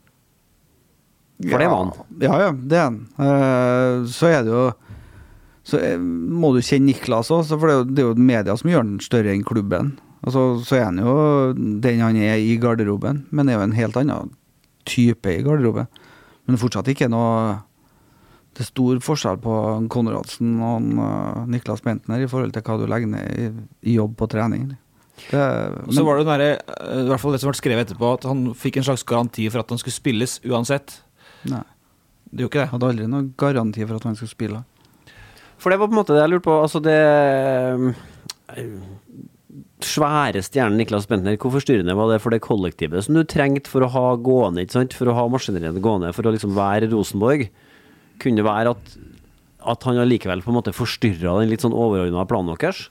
Speaker 8: For det var han.
Speaker 6: Ja, ja, det er han. Uh, så er det jo så er, må du kjenne Niklas også, for det er, jo, det er jo media som gjør den større enn klubben. Altså, så er han jo den han er i garderoben, men er jo en helt annen type i garderoben. Men fortsatt ikke noe det er stor forskjell på Konradsen og uh, Niklas Bentner i forhold til hva du legger ned i, i jobb på trening. Det,
Speaker 7: men, så var det den der, i hvert fall det som ble skrevet etterpå, at han fikk en slags garanti for at han skulle spilles uansett.
Speaker 6: Nei,
Speaker 7: det er jo ikke det.
Speaker 6: Hadde aldri noen garanti for at han skulle spille.
Speaker 8: For det var på en måte det jeg lurte på, altså det svære stjernen Niklas Bentner, hvor forstyrrende var det for det kollektivet som du trengte for å ha gående, ikke sant? For å ha maskineriet gående, for å liksom være Rosenborg? Kunne det være at, at han likevel på en måte forstyrret den litt sånn overordnede planen deres?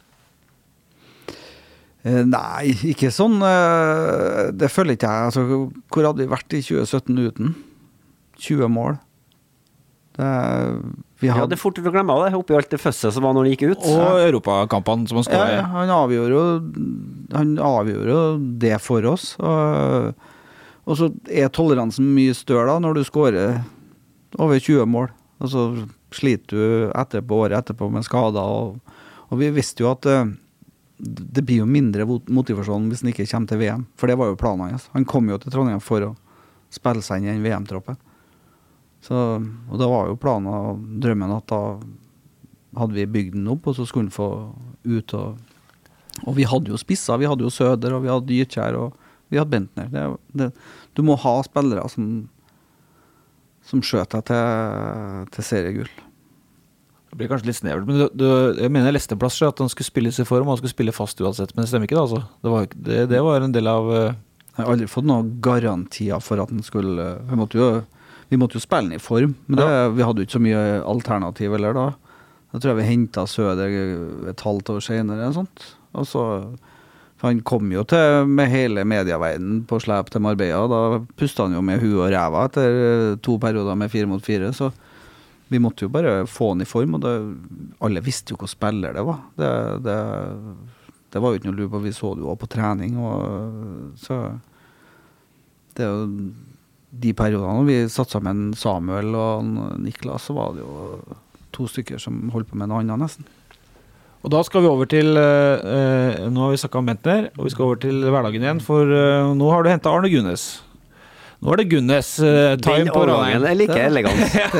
Speaker 6: Nei, ikke sånn. Det føler ikke jeg. Altså, hvor hadde vi vært i tjue sytten uten? tjue mål. Det, vi hadde... Ja,
Speaker 8: det er fort å glemme det, oppi alt det føsset som var når han gikk ut.
Speaker 7: Og Europakampene som han skrev.
Speaker 6: Ja, han avgjorde jo, han avgjorde jo det for oss. Og, og så er toleransen mye større da, når du skårer over tjue mål. Og så sliter du etterpå, året etterpå med skader. Og, og vi visste jo at det blir jo mindre motivasjon hvis han ikke kommer til V M, for det var jo planen hans. Han kom jo til Trondheim for å spille seg inn i en V M-troppen. Så, og da var jo planen og drømmen at da hadde vi bygd den opp, og så skulle han få ut. Og, og vi hadde jo spisser, vi hadde jo Søder, og vi hadde Gytkjær, og vi hadde Bentner. Det, det, du må ha spillere som, som skjøter deg til, til seriegull.
Speaker 7: Det blir kanskje litt snevert, men du, du, jeg mener jeg leste plass at han skulle spille seg for, og han skulle spille fast uansett, men det stemmer ikke da, altså. Det var, det, det var en del av... Uh...
Speaker 6: Jeg har aldri fått noen garantier for at han skulle... Vi måtte jo, vi måtte jo spille den i form, men det, ja. Vi hadde jo ikke så mye alternativ eller da. Da tror jeg vi hentet Søder et halvt år senere, eller sånt. Og så... For han kom jo til med hele medieverdenen på slep til Marbella, da pustet han jo med huet og ræva etter to perioder med fire mot fire, så... Vi måtte jo bare få han i form, og det, alle visste jo hva spiller det var. Det, det, det var jo ikke noe lur på, vi så det jo på trening, og så det er jo de periodene vi satt sammen Samuel og Niklas, så var det jo to stykker som holdt på med noe annet nesten.
Speaker 7: Og da skal vi over til, eh, nå har vi snakket om Bentner, og vi skal over til hverdagen igjen, for eh, nå har du hentet Arne Gunnes. Nå er det Gunnes uh, time på Ranheim.
Speaker 8: Den er like elegant.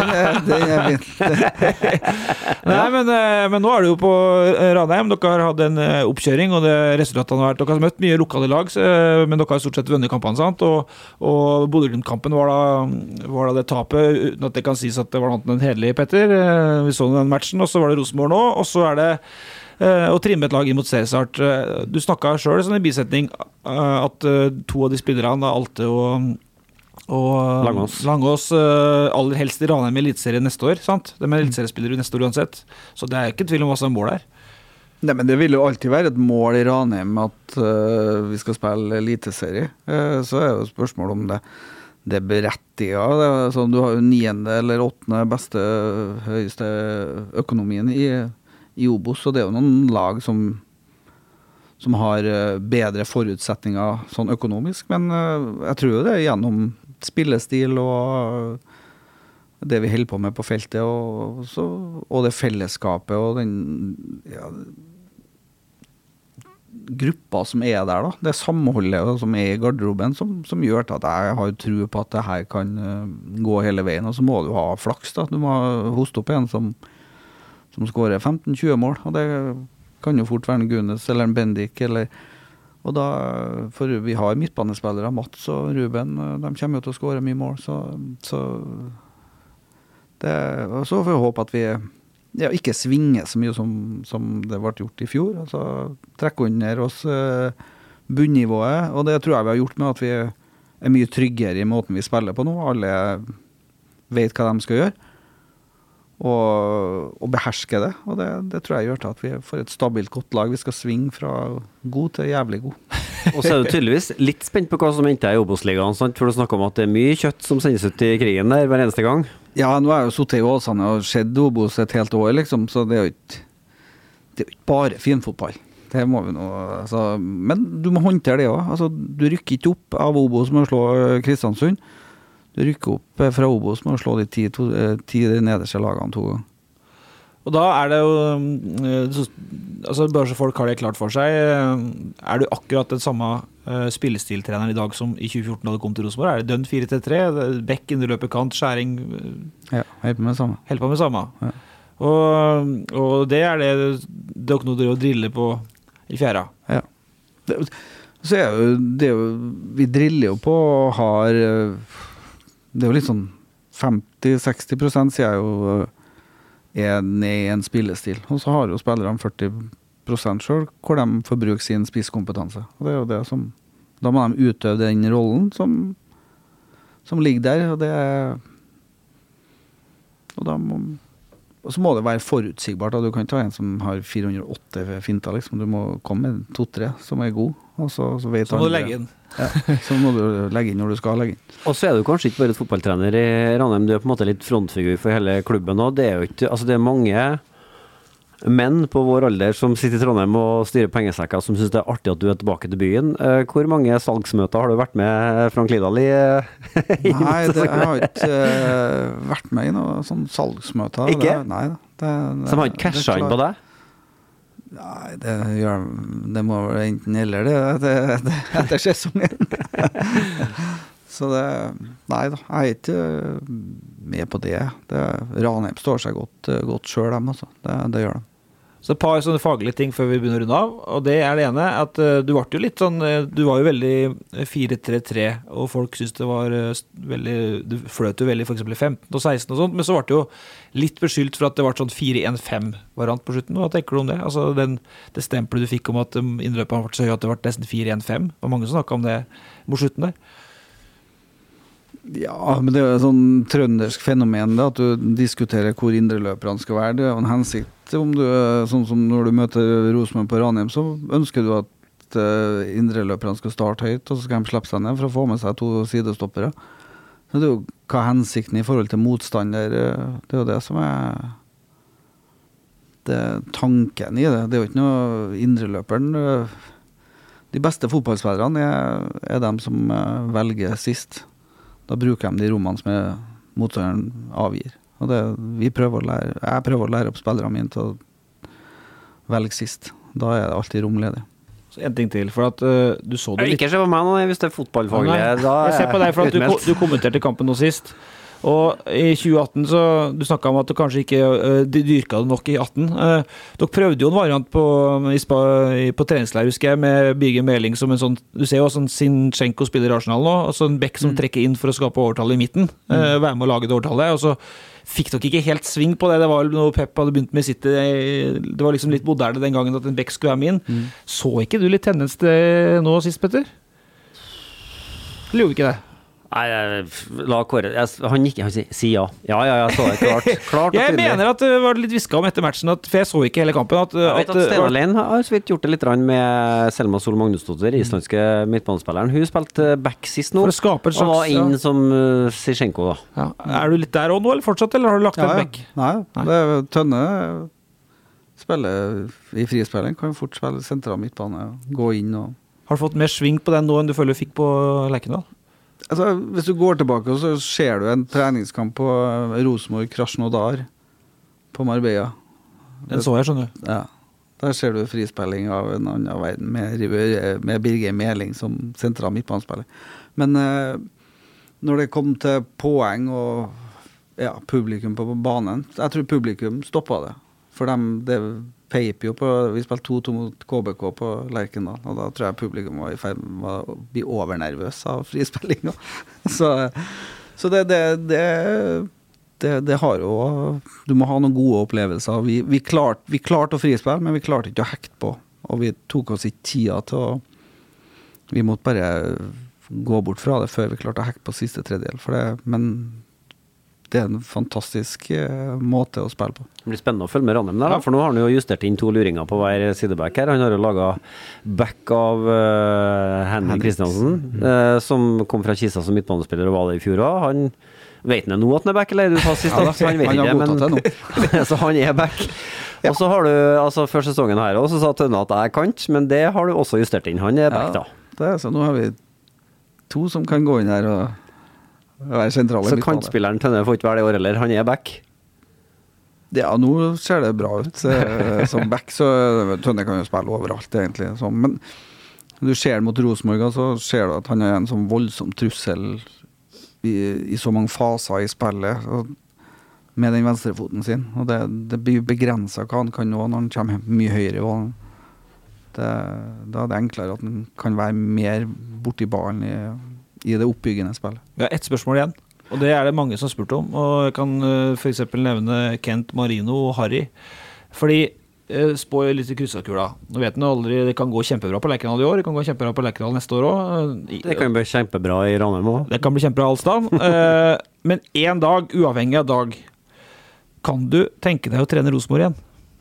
Speaker 7: Nei, men, uh, men nå er du jo på Ranheim. Dere har hatt en uh, oppkjøring, og det resultatet har vært, dere har møtt mye lokale lag, uh, men dere har stort sett vunnet kampene, sant? Og, og Bodø-Glimt-kampen var, var da det tapet, uten at det kan sies at det var noe annet enn hedelig, Petter. Uh, vi så den matchen, og så var det Rosenborg nå, og så er det uh, å trimme et lag imot seriestart. Uh, du snakket selv sånn i bisetning uh, at uh, to av de spillerne, Alte og og
Speaker 8: Langås,
Speaker 7: Langås uh, aller helst i Ranheim i elitserien neste år, sant? De er elitseriespillere neste år uansett, så det er ikke tvil om hva som er mål her.
Speaker 6: Nei, men det vil jo alltid være et mål i Ranheim at uh, vi skal spille eliteserie, uh, så er jo spørsmål om det, det er berettiget. Det er sånn, du har jo niende eller åttende beste, høyeste økonomien i, i Obos, og det er jo noen lag som som har bedre forutsetninger sånn økonomisk, men uh, jeg tror det er gjennom spillestil og det vi holder på med på feltet, og, så, og det fellesskapet og den ja, gruppa som er der da, det samholdet som er i garderoben som, som gjør at jeg har tro på at det her kan uh, gå hele veien, og så må du ha flaks da, du må hoste opp en som, som skårer femten til tjue mål, og det kan jo fort være en Gunnes eller en Bendik, eller, og da, for vi har midtbanespillere, Mats og Ruben, de kommer jo til å skåre mye mål, så, så det, og så får vi håpe at vi ja, ikke svinger så mye som, som det ble gjort i fjor, altså trekke under oss uh, bunnivået, og det tror jeg vi har gjort med at vi er mye tryggere i måten vi spiller på nå, alle vet hva de skal gjøre, og, og beherske det, og det, det tror jeg gjør til at vi får et stabilt godt lag. Vi skal svinge fra god til jævlig god.
Speaker 8: Og så er du tydeligvis litt spent på hva som henter i Obos-ligaen, sant? For du snakker om at det er mye kjøtt som sendes ut i krigen der hver eneste gang.
Speaker 6: Ja, nå er jeg jo suttet i Åsane og sett Obos et helt år, liksom, så det er jo ikke, det er jo ikke bare finfotball. Det må vi nå, altså, men du må håndtere det også. Altså, du rykker ikke opp av Obos med å slå Kristiansund. Du rykker opp fra Obos med å slå de ti, to, ti nederste lagene to ganger.
Speaker 7: Og da er det jo, altså bare så folk har det klart for seg, er du akkurat den samme spillestiltreneren i dag som i tjue fjorten da du kom til Rosenborg? Er det dønn fire til tre, bekk, innerløper, kant, skjæring?
Speaker 6: Ja, helt på med samme.
Speaker 7: Helt på med samme.
Speaker 6: Ja.
Speaker 7: Og, og det er det dere nå å drille på i fjæra?
Speaker 6: Ja. Det, så er jo, det er jo, vi driller jo på og har, det er jo litt sånn femti til seksti prosent sier jeg jo er ned i en spillestil, og så har jo spillerne førti prosent selv hvor de får bruke sin spisskompetanse. Og det er jo det som, da må de utøve den rollen som, som ligger der, og det er, og da må, og så må det være forutsigbart, at du kan ta en som har fire hundre og åtte finter, liksom. Du må komme med to-tre som er god, og så, så vet
Speaker 7: så må
Speaker 6: andre.
Speaker 7: du legge inn.
Speaker 6: Ja, så må du legge inn når du skal legge inn.
Speaker 8: Og så er du kanskje ikke bare et fotballtrener i Ranheim, du er på en måte litt frontfigur for hele klubben, og det er jo ikke, altså det er mange menn på vår alder som sitter i Trondheim og styrer pengesekker, som synes det er artig at du er tilbake til byen. Hvor mange salgsmøter har du vært med, Frank Lidahl, i?
Speaker 6: Nei, det, jeg har ikke uh, vært med i noen sånn salgsmøter.
Speaker 8: Ikke?
Speaker 6: Det, nei, det, det,
Speaker 8: som har ikke cashet inn på deg?
Speaker 6: Nei, det, gjør, det må være enten eller det, det, det etter sesongen. Så det, nei da, jeg er ikke med på det. det Ranheim står seg godt, godt selv, dem, altså. Det, det gjør de.
Speaker 7: Så et par sånne faglige ting før vi begynner å runde av, og det er det ene, at uh, du var jo litt sånn, uh, du var jo veldig fire tre tre, og folk synes det var uh, veldig, du fløt jo veldig for eksempel i femten og seksten og sånt, men så var det jo litt beskyldt for at det var sånn fire en fem variant på slutten. Hva tenker du om det? Altså den, det stempelet du fikk om at um, innløpene var så høy at det var nesten fire en fem, det var mange som snakket om det mot slutten der.
Speaker 6: Ja, men det er jo et sånn trøndersk fenomen det, at du diskuterer hvor indreløperne skal være. Det er jo en hensikt om du, sånn som når du møter Rosenborg på Ranheim, så ønsker du at uh, indreløperne skal starte høyt, og så skal de slippe seg ned for å få med seg to sidestoppere. Så det er jo hva hensikten i forhold til motstander, det er jo det som er det er tanken i det. Det er jo ikke noe indreløperen. De beste fotballspillerne er, er dem som uh, velger sist. Da bruker de de rommene som er motstanderen avgir. Og det, vi prøver å lære, jeg prøver å lære opp spillerne mine til å velge sist. Da er det alltid romledig.
Speaker 7: Så en ting til, for at uh, du så det litt...
Speaker 8: Ikke se på meg nå, hvis det er fotballfaglig. Da
Speaker 7: jeg ser på deg, for at du, du kommenterte kampen nå sist. Og i tjue atten så, du snakket om at du kanskje ikke uh, de dyrka det nok i atten. Uh, dere prøvde jo en variant på, i spa, i, på treningsleir, husker jeg, med Birger Meling som en sånn, du ser jo sånn Sinchenko spiller i Arsenal nå, og så en bekk som mm. trekker inn for å skape overtallet i midten, mm. uh, være med å lage det overtallet, og så fikk dere ikke helt sving på det. Det var noe Pep hadde begynt med sitt, det var liksom litt moderne den gangen at en bekk skulle være med inn. Mm. Så ikke du litt tendens til det nå sist, Petter? Eller gjorde ikke det?
Speaker 8: Nei, la Kåre, jeg, han gikk, han sier ja. Ja, ja, jeg så det klart. klart
Speaker 7: jeg mener at det var litt visket om etter matchen, at, for jeg så ikke hele kampen. At,
Speaker 8: jeg vet at, at Steinar Lein har så vidt gjort det litt med Selma Sol Magnusdotter, islandske midtbanespilleren. Hun spilte back sist nå,
Speaker 7: for å skape en slags,
Speaker 8: og var inn
Speaker 7: ja.
Speaker 8: som uh, Sinchenko da.
Speaker 7: Ja. Er du litt der også nå, eller fortsatt, eller har du lagt
Speaker 6: ja,
Speaker 7: en back?
Speaker 6: Nei, Nei. Det er Tønne spiller i frispilling, kan jo fort spille sentral midtbane, gå inn og...
Speaker 7: Har du fått mer sving på den nå enn du føler du fikk på Lerkendal?
Speaker 6: Altså, hvis du går tilbake, så ser du en treningskamp på Rosenborg Krasnodar på Marbella.
Speaker 7: Den så jeg, skjønner du.
Speaker 6: Ja, der ser du frispilling av en annen verden med, med Birger Meling som sentral midtbanespiller. Men eh, når det kom til poeng og ja, publikum på banen, jeg tror publikum stoppet det. For dem, det peip jo på, vi spilte to to mot K B K på Lerkendal, og da tror jeg publikum var i ferd med å bli overnervøs av frispillinga. så så det, det, det, det, det har jo, du må ha noen gode opplevelser. Vi, vi, klart, vi klarte å frispille, men vi klarte ikke å hekte på, og vi tok oss ikke tida til å, vi måtte bare gå bort fra det før vi klarte å hekte på siste tredjedel, for det, men det er en fantastisk uh, måte å spille på.
Speaker 8: Det blir spennende å følge med Ranheim der, da, for nå har han jo justert inn to luringer på hver sideback her. Han har jo laget back av uh, Henrik Kristiansen, mm. uh, som kom fra Kisa som midtbanespiller og var det i fjor også. Han vet nå at han er back, eller du tar sist, ja, han vet han ikke, men så han er back. Ja. Og så har du, altså før sesongen her også, så sa Tønne at jeg er kant, men det har du også justert inn. Han er back,
Speaker 6: ja,
Speaker 8: da.
Speaker 6: Det er så nå har vi to som kan gå inn her og være sentrale.
Speaker 8: Så kantspilleren Tønne får ikke være det år, eller han er back?
Speaker 6: Ja, nå ser det bra ut. Som back, så Tønne kan jo spille overalt, egentlig. Så, men du ser mot Rosenborg, så ser du at han er en sånn voldsom trussel i, i så mange faser i spillet, og med den venstrefoten sin. Og det, det blir begrenset hva han kan nå når han kommer mye høyere. Og det, da er det enklere at han kan være mer borti ballen i i det oppbyggende spillet.
Speaker 7: Vi har ett spørsmål igjen, og det er det mange som har spurt om, og jeg kan uh, for eksempel nevne Kent, Marino og Harry. Fordi eh, spå litt i krysakula. Nå vet den aldri, det kan gå kjempebra på Lerkendal i år, det kan gå kjempebra på Lerkendal neste år også.
Speaker 8: Det kan bli kjempebra i Ranheim også.
Speaker 7: Det kan bli kjempebra allstand. eh, men en dag, uavhengig av dag, kan du tenke deg å trene Rosenborg igjen?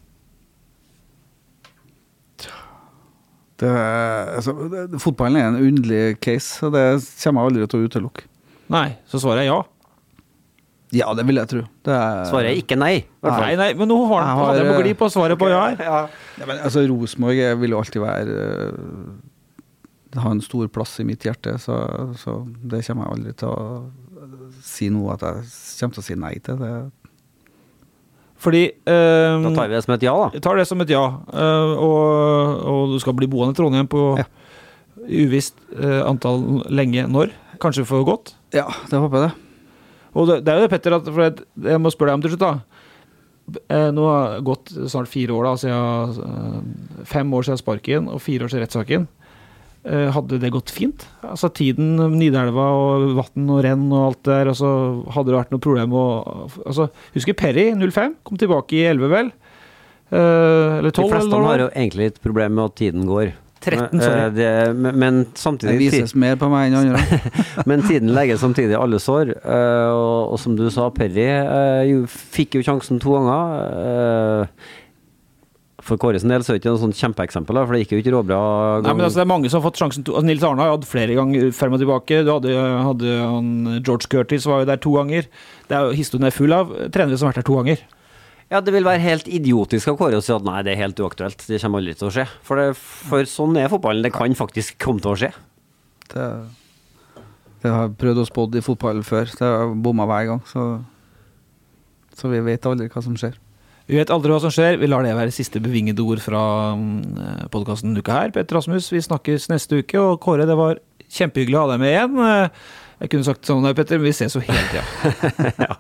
Speaker 6: Det, altså, det, fotballen er en underlig case, og det kommer jeg aldri til å utelukke.
Speaker 7: Nei, så svarer jeg ja.
Speaker 6: Ja, det vil jeg tro. Det er,
Speaker 8: svarer jeg ikke nei.
Speaker 7: Nei, nei, men nå har han hadde jeg må gli på svaret på ja her.
Speaker 6: Ja. Ja, men altså, Rosenborg vil jo alltid være uh, ha en stor plass i mitt hjerte, så, så det kommer jeg aldri til å si noe at jeg kommer til å si nei til det.
Speaker 7: Fordi uh,
Speaker 8: da tar vi det som et ja da.
Speaker 7: Jeg tar det som et ja, uh, og, og du skal bli boende i Trondheim på ja. uvisst uh, antall lenge når, kanskje for godt.
Speaker 6: Ja, det håper jeg det.
Speaker 7: Og det, det er jo det, Petter, at, for jeg må spørre deg om til slutt da. Nå har det gått snart fire år da, siden, fem år siden sparken og fire år siden rettssaken. Hadde det gått fint? Altså tiden, Nidelva og vatten og renn og alt der, og så hadde det vært noe problem å, altså, husker Perry, null fem, kom tilbake i elleve vel? Eller tolv?
Speaker 8: De fleste har jo egentlig et problem med at tiden går.
Speaker 7: tretten, sorry.
Speaker 8: Det, men, men samtidig...
Speaker 6: Det vises mer på meg enn andre.
Speaker 8: Men tiden legger samtidig alle sår, og, og som du sa, Perry jo, fikk jo sjansen to ganger. For Kåres del så er det ikke noen sånn kjempeeksempel, for det gikk jo ikke råbra.
Speaker 7: Nei, men altså, det er mange som har fått sjansen to. Altså, Nils Arne har hatt flere ganger frem og tilbake. Du hadde, hadde han, George Curtis var jo der to ganger. Det er jo, historien er full av trenere som har vært der to ganger.
Speaker 8: Ja, det vil være helt idiotisk av Kåre å si at nei, det er helt uaktuelt. Det kommer aldri til å skje. For, det, for sånn er fotballen. Det kan faktisk komme til å skje.
Speaker 6: Det, det har jeg prøvd å spådd i fotballen før. Det har bommet hver gang. Så, så vi vet aldri hva som skjer.
Speaker 7: Vi vet aldri hva som skjer. Vi lar det være siste bevingede ord fra podcasten denne uka her. Petter Rasmus, vi snakkes neste uke. Og Kåre, det var kjempehyggelig å ha deg med igjen. Jeg kunne sagt sånn, Petter, men vi ses jo hele tiden.
Speaker 8: Ja.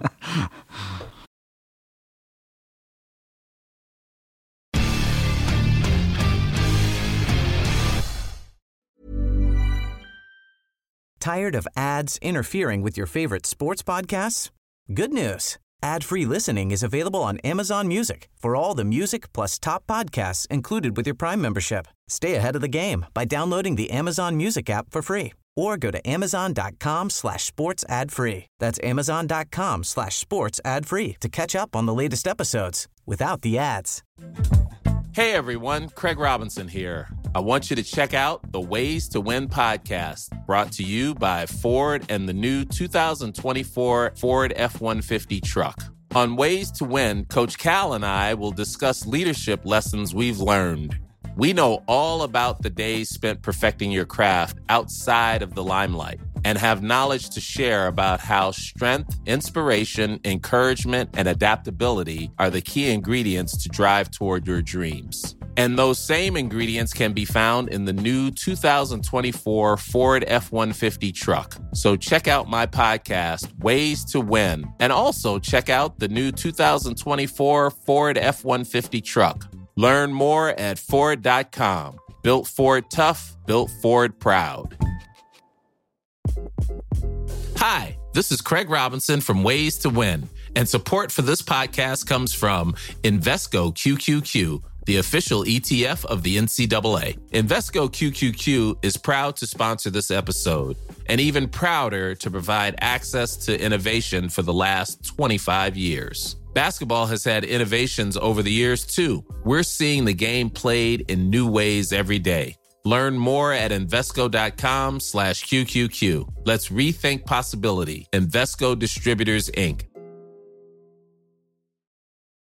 Speaker 11: Tired of ads interfering with your favorite sports podcasts? Good news. Ad-free listening is available on Amazon Music for all the music plus top podcasts included with your Prime membership. Stay ahead of the game by downloading the Amazon Music app for free or go to amazon.com slash sports ad free. That's amazon.com slash sports ad free to catch up on the latest episodes without the ads.
Speaker 12: Hey everyone, Craig Robinson here. I want you to check out the Ways to Win podcast, brought to you by Ford and the new two thousand twenty-four Ford F one fifty truck. On Ways to Win, Coach Cal and I will discuss leadership lessons we've learned. We know all about the days spent perfecting your craft outside of the limelight and have knowledge to share about how strength, inspiration, encouragement, and adaptability are the key ingredients to drive toward your dreams. And those same ingredients can be found in the new two thousand twenty-four Ford F one fifty truck. So check out my podcast, Ways to Win, and also check out the new two thousand twenty-four Ford F one fifty truck. Learn more at Ford dot com. Built Ford tough, built Ford proud. Hi, this is Craig Robinson from Ways to Win, and support for this podcast comes from Invesco Q Q Q, the official E T F of the N C double A. Invesco Q Q Q is proud to sponsor this episode, and even prouder to provide access to innovation for the last twenty-five years. Basketball has had innovations over the years, too. We're seeing the game played in new ways every day. Learn more at Invesco.com slash QQQ. Let's rethink possibility. Invesco Distributors, Incorporated.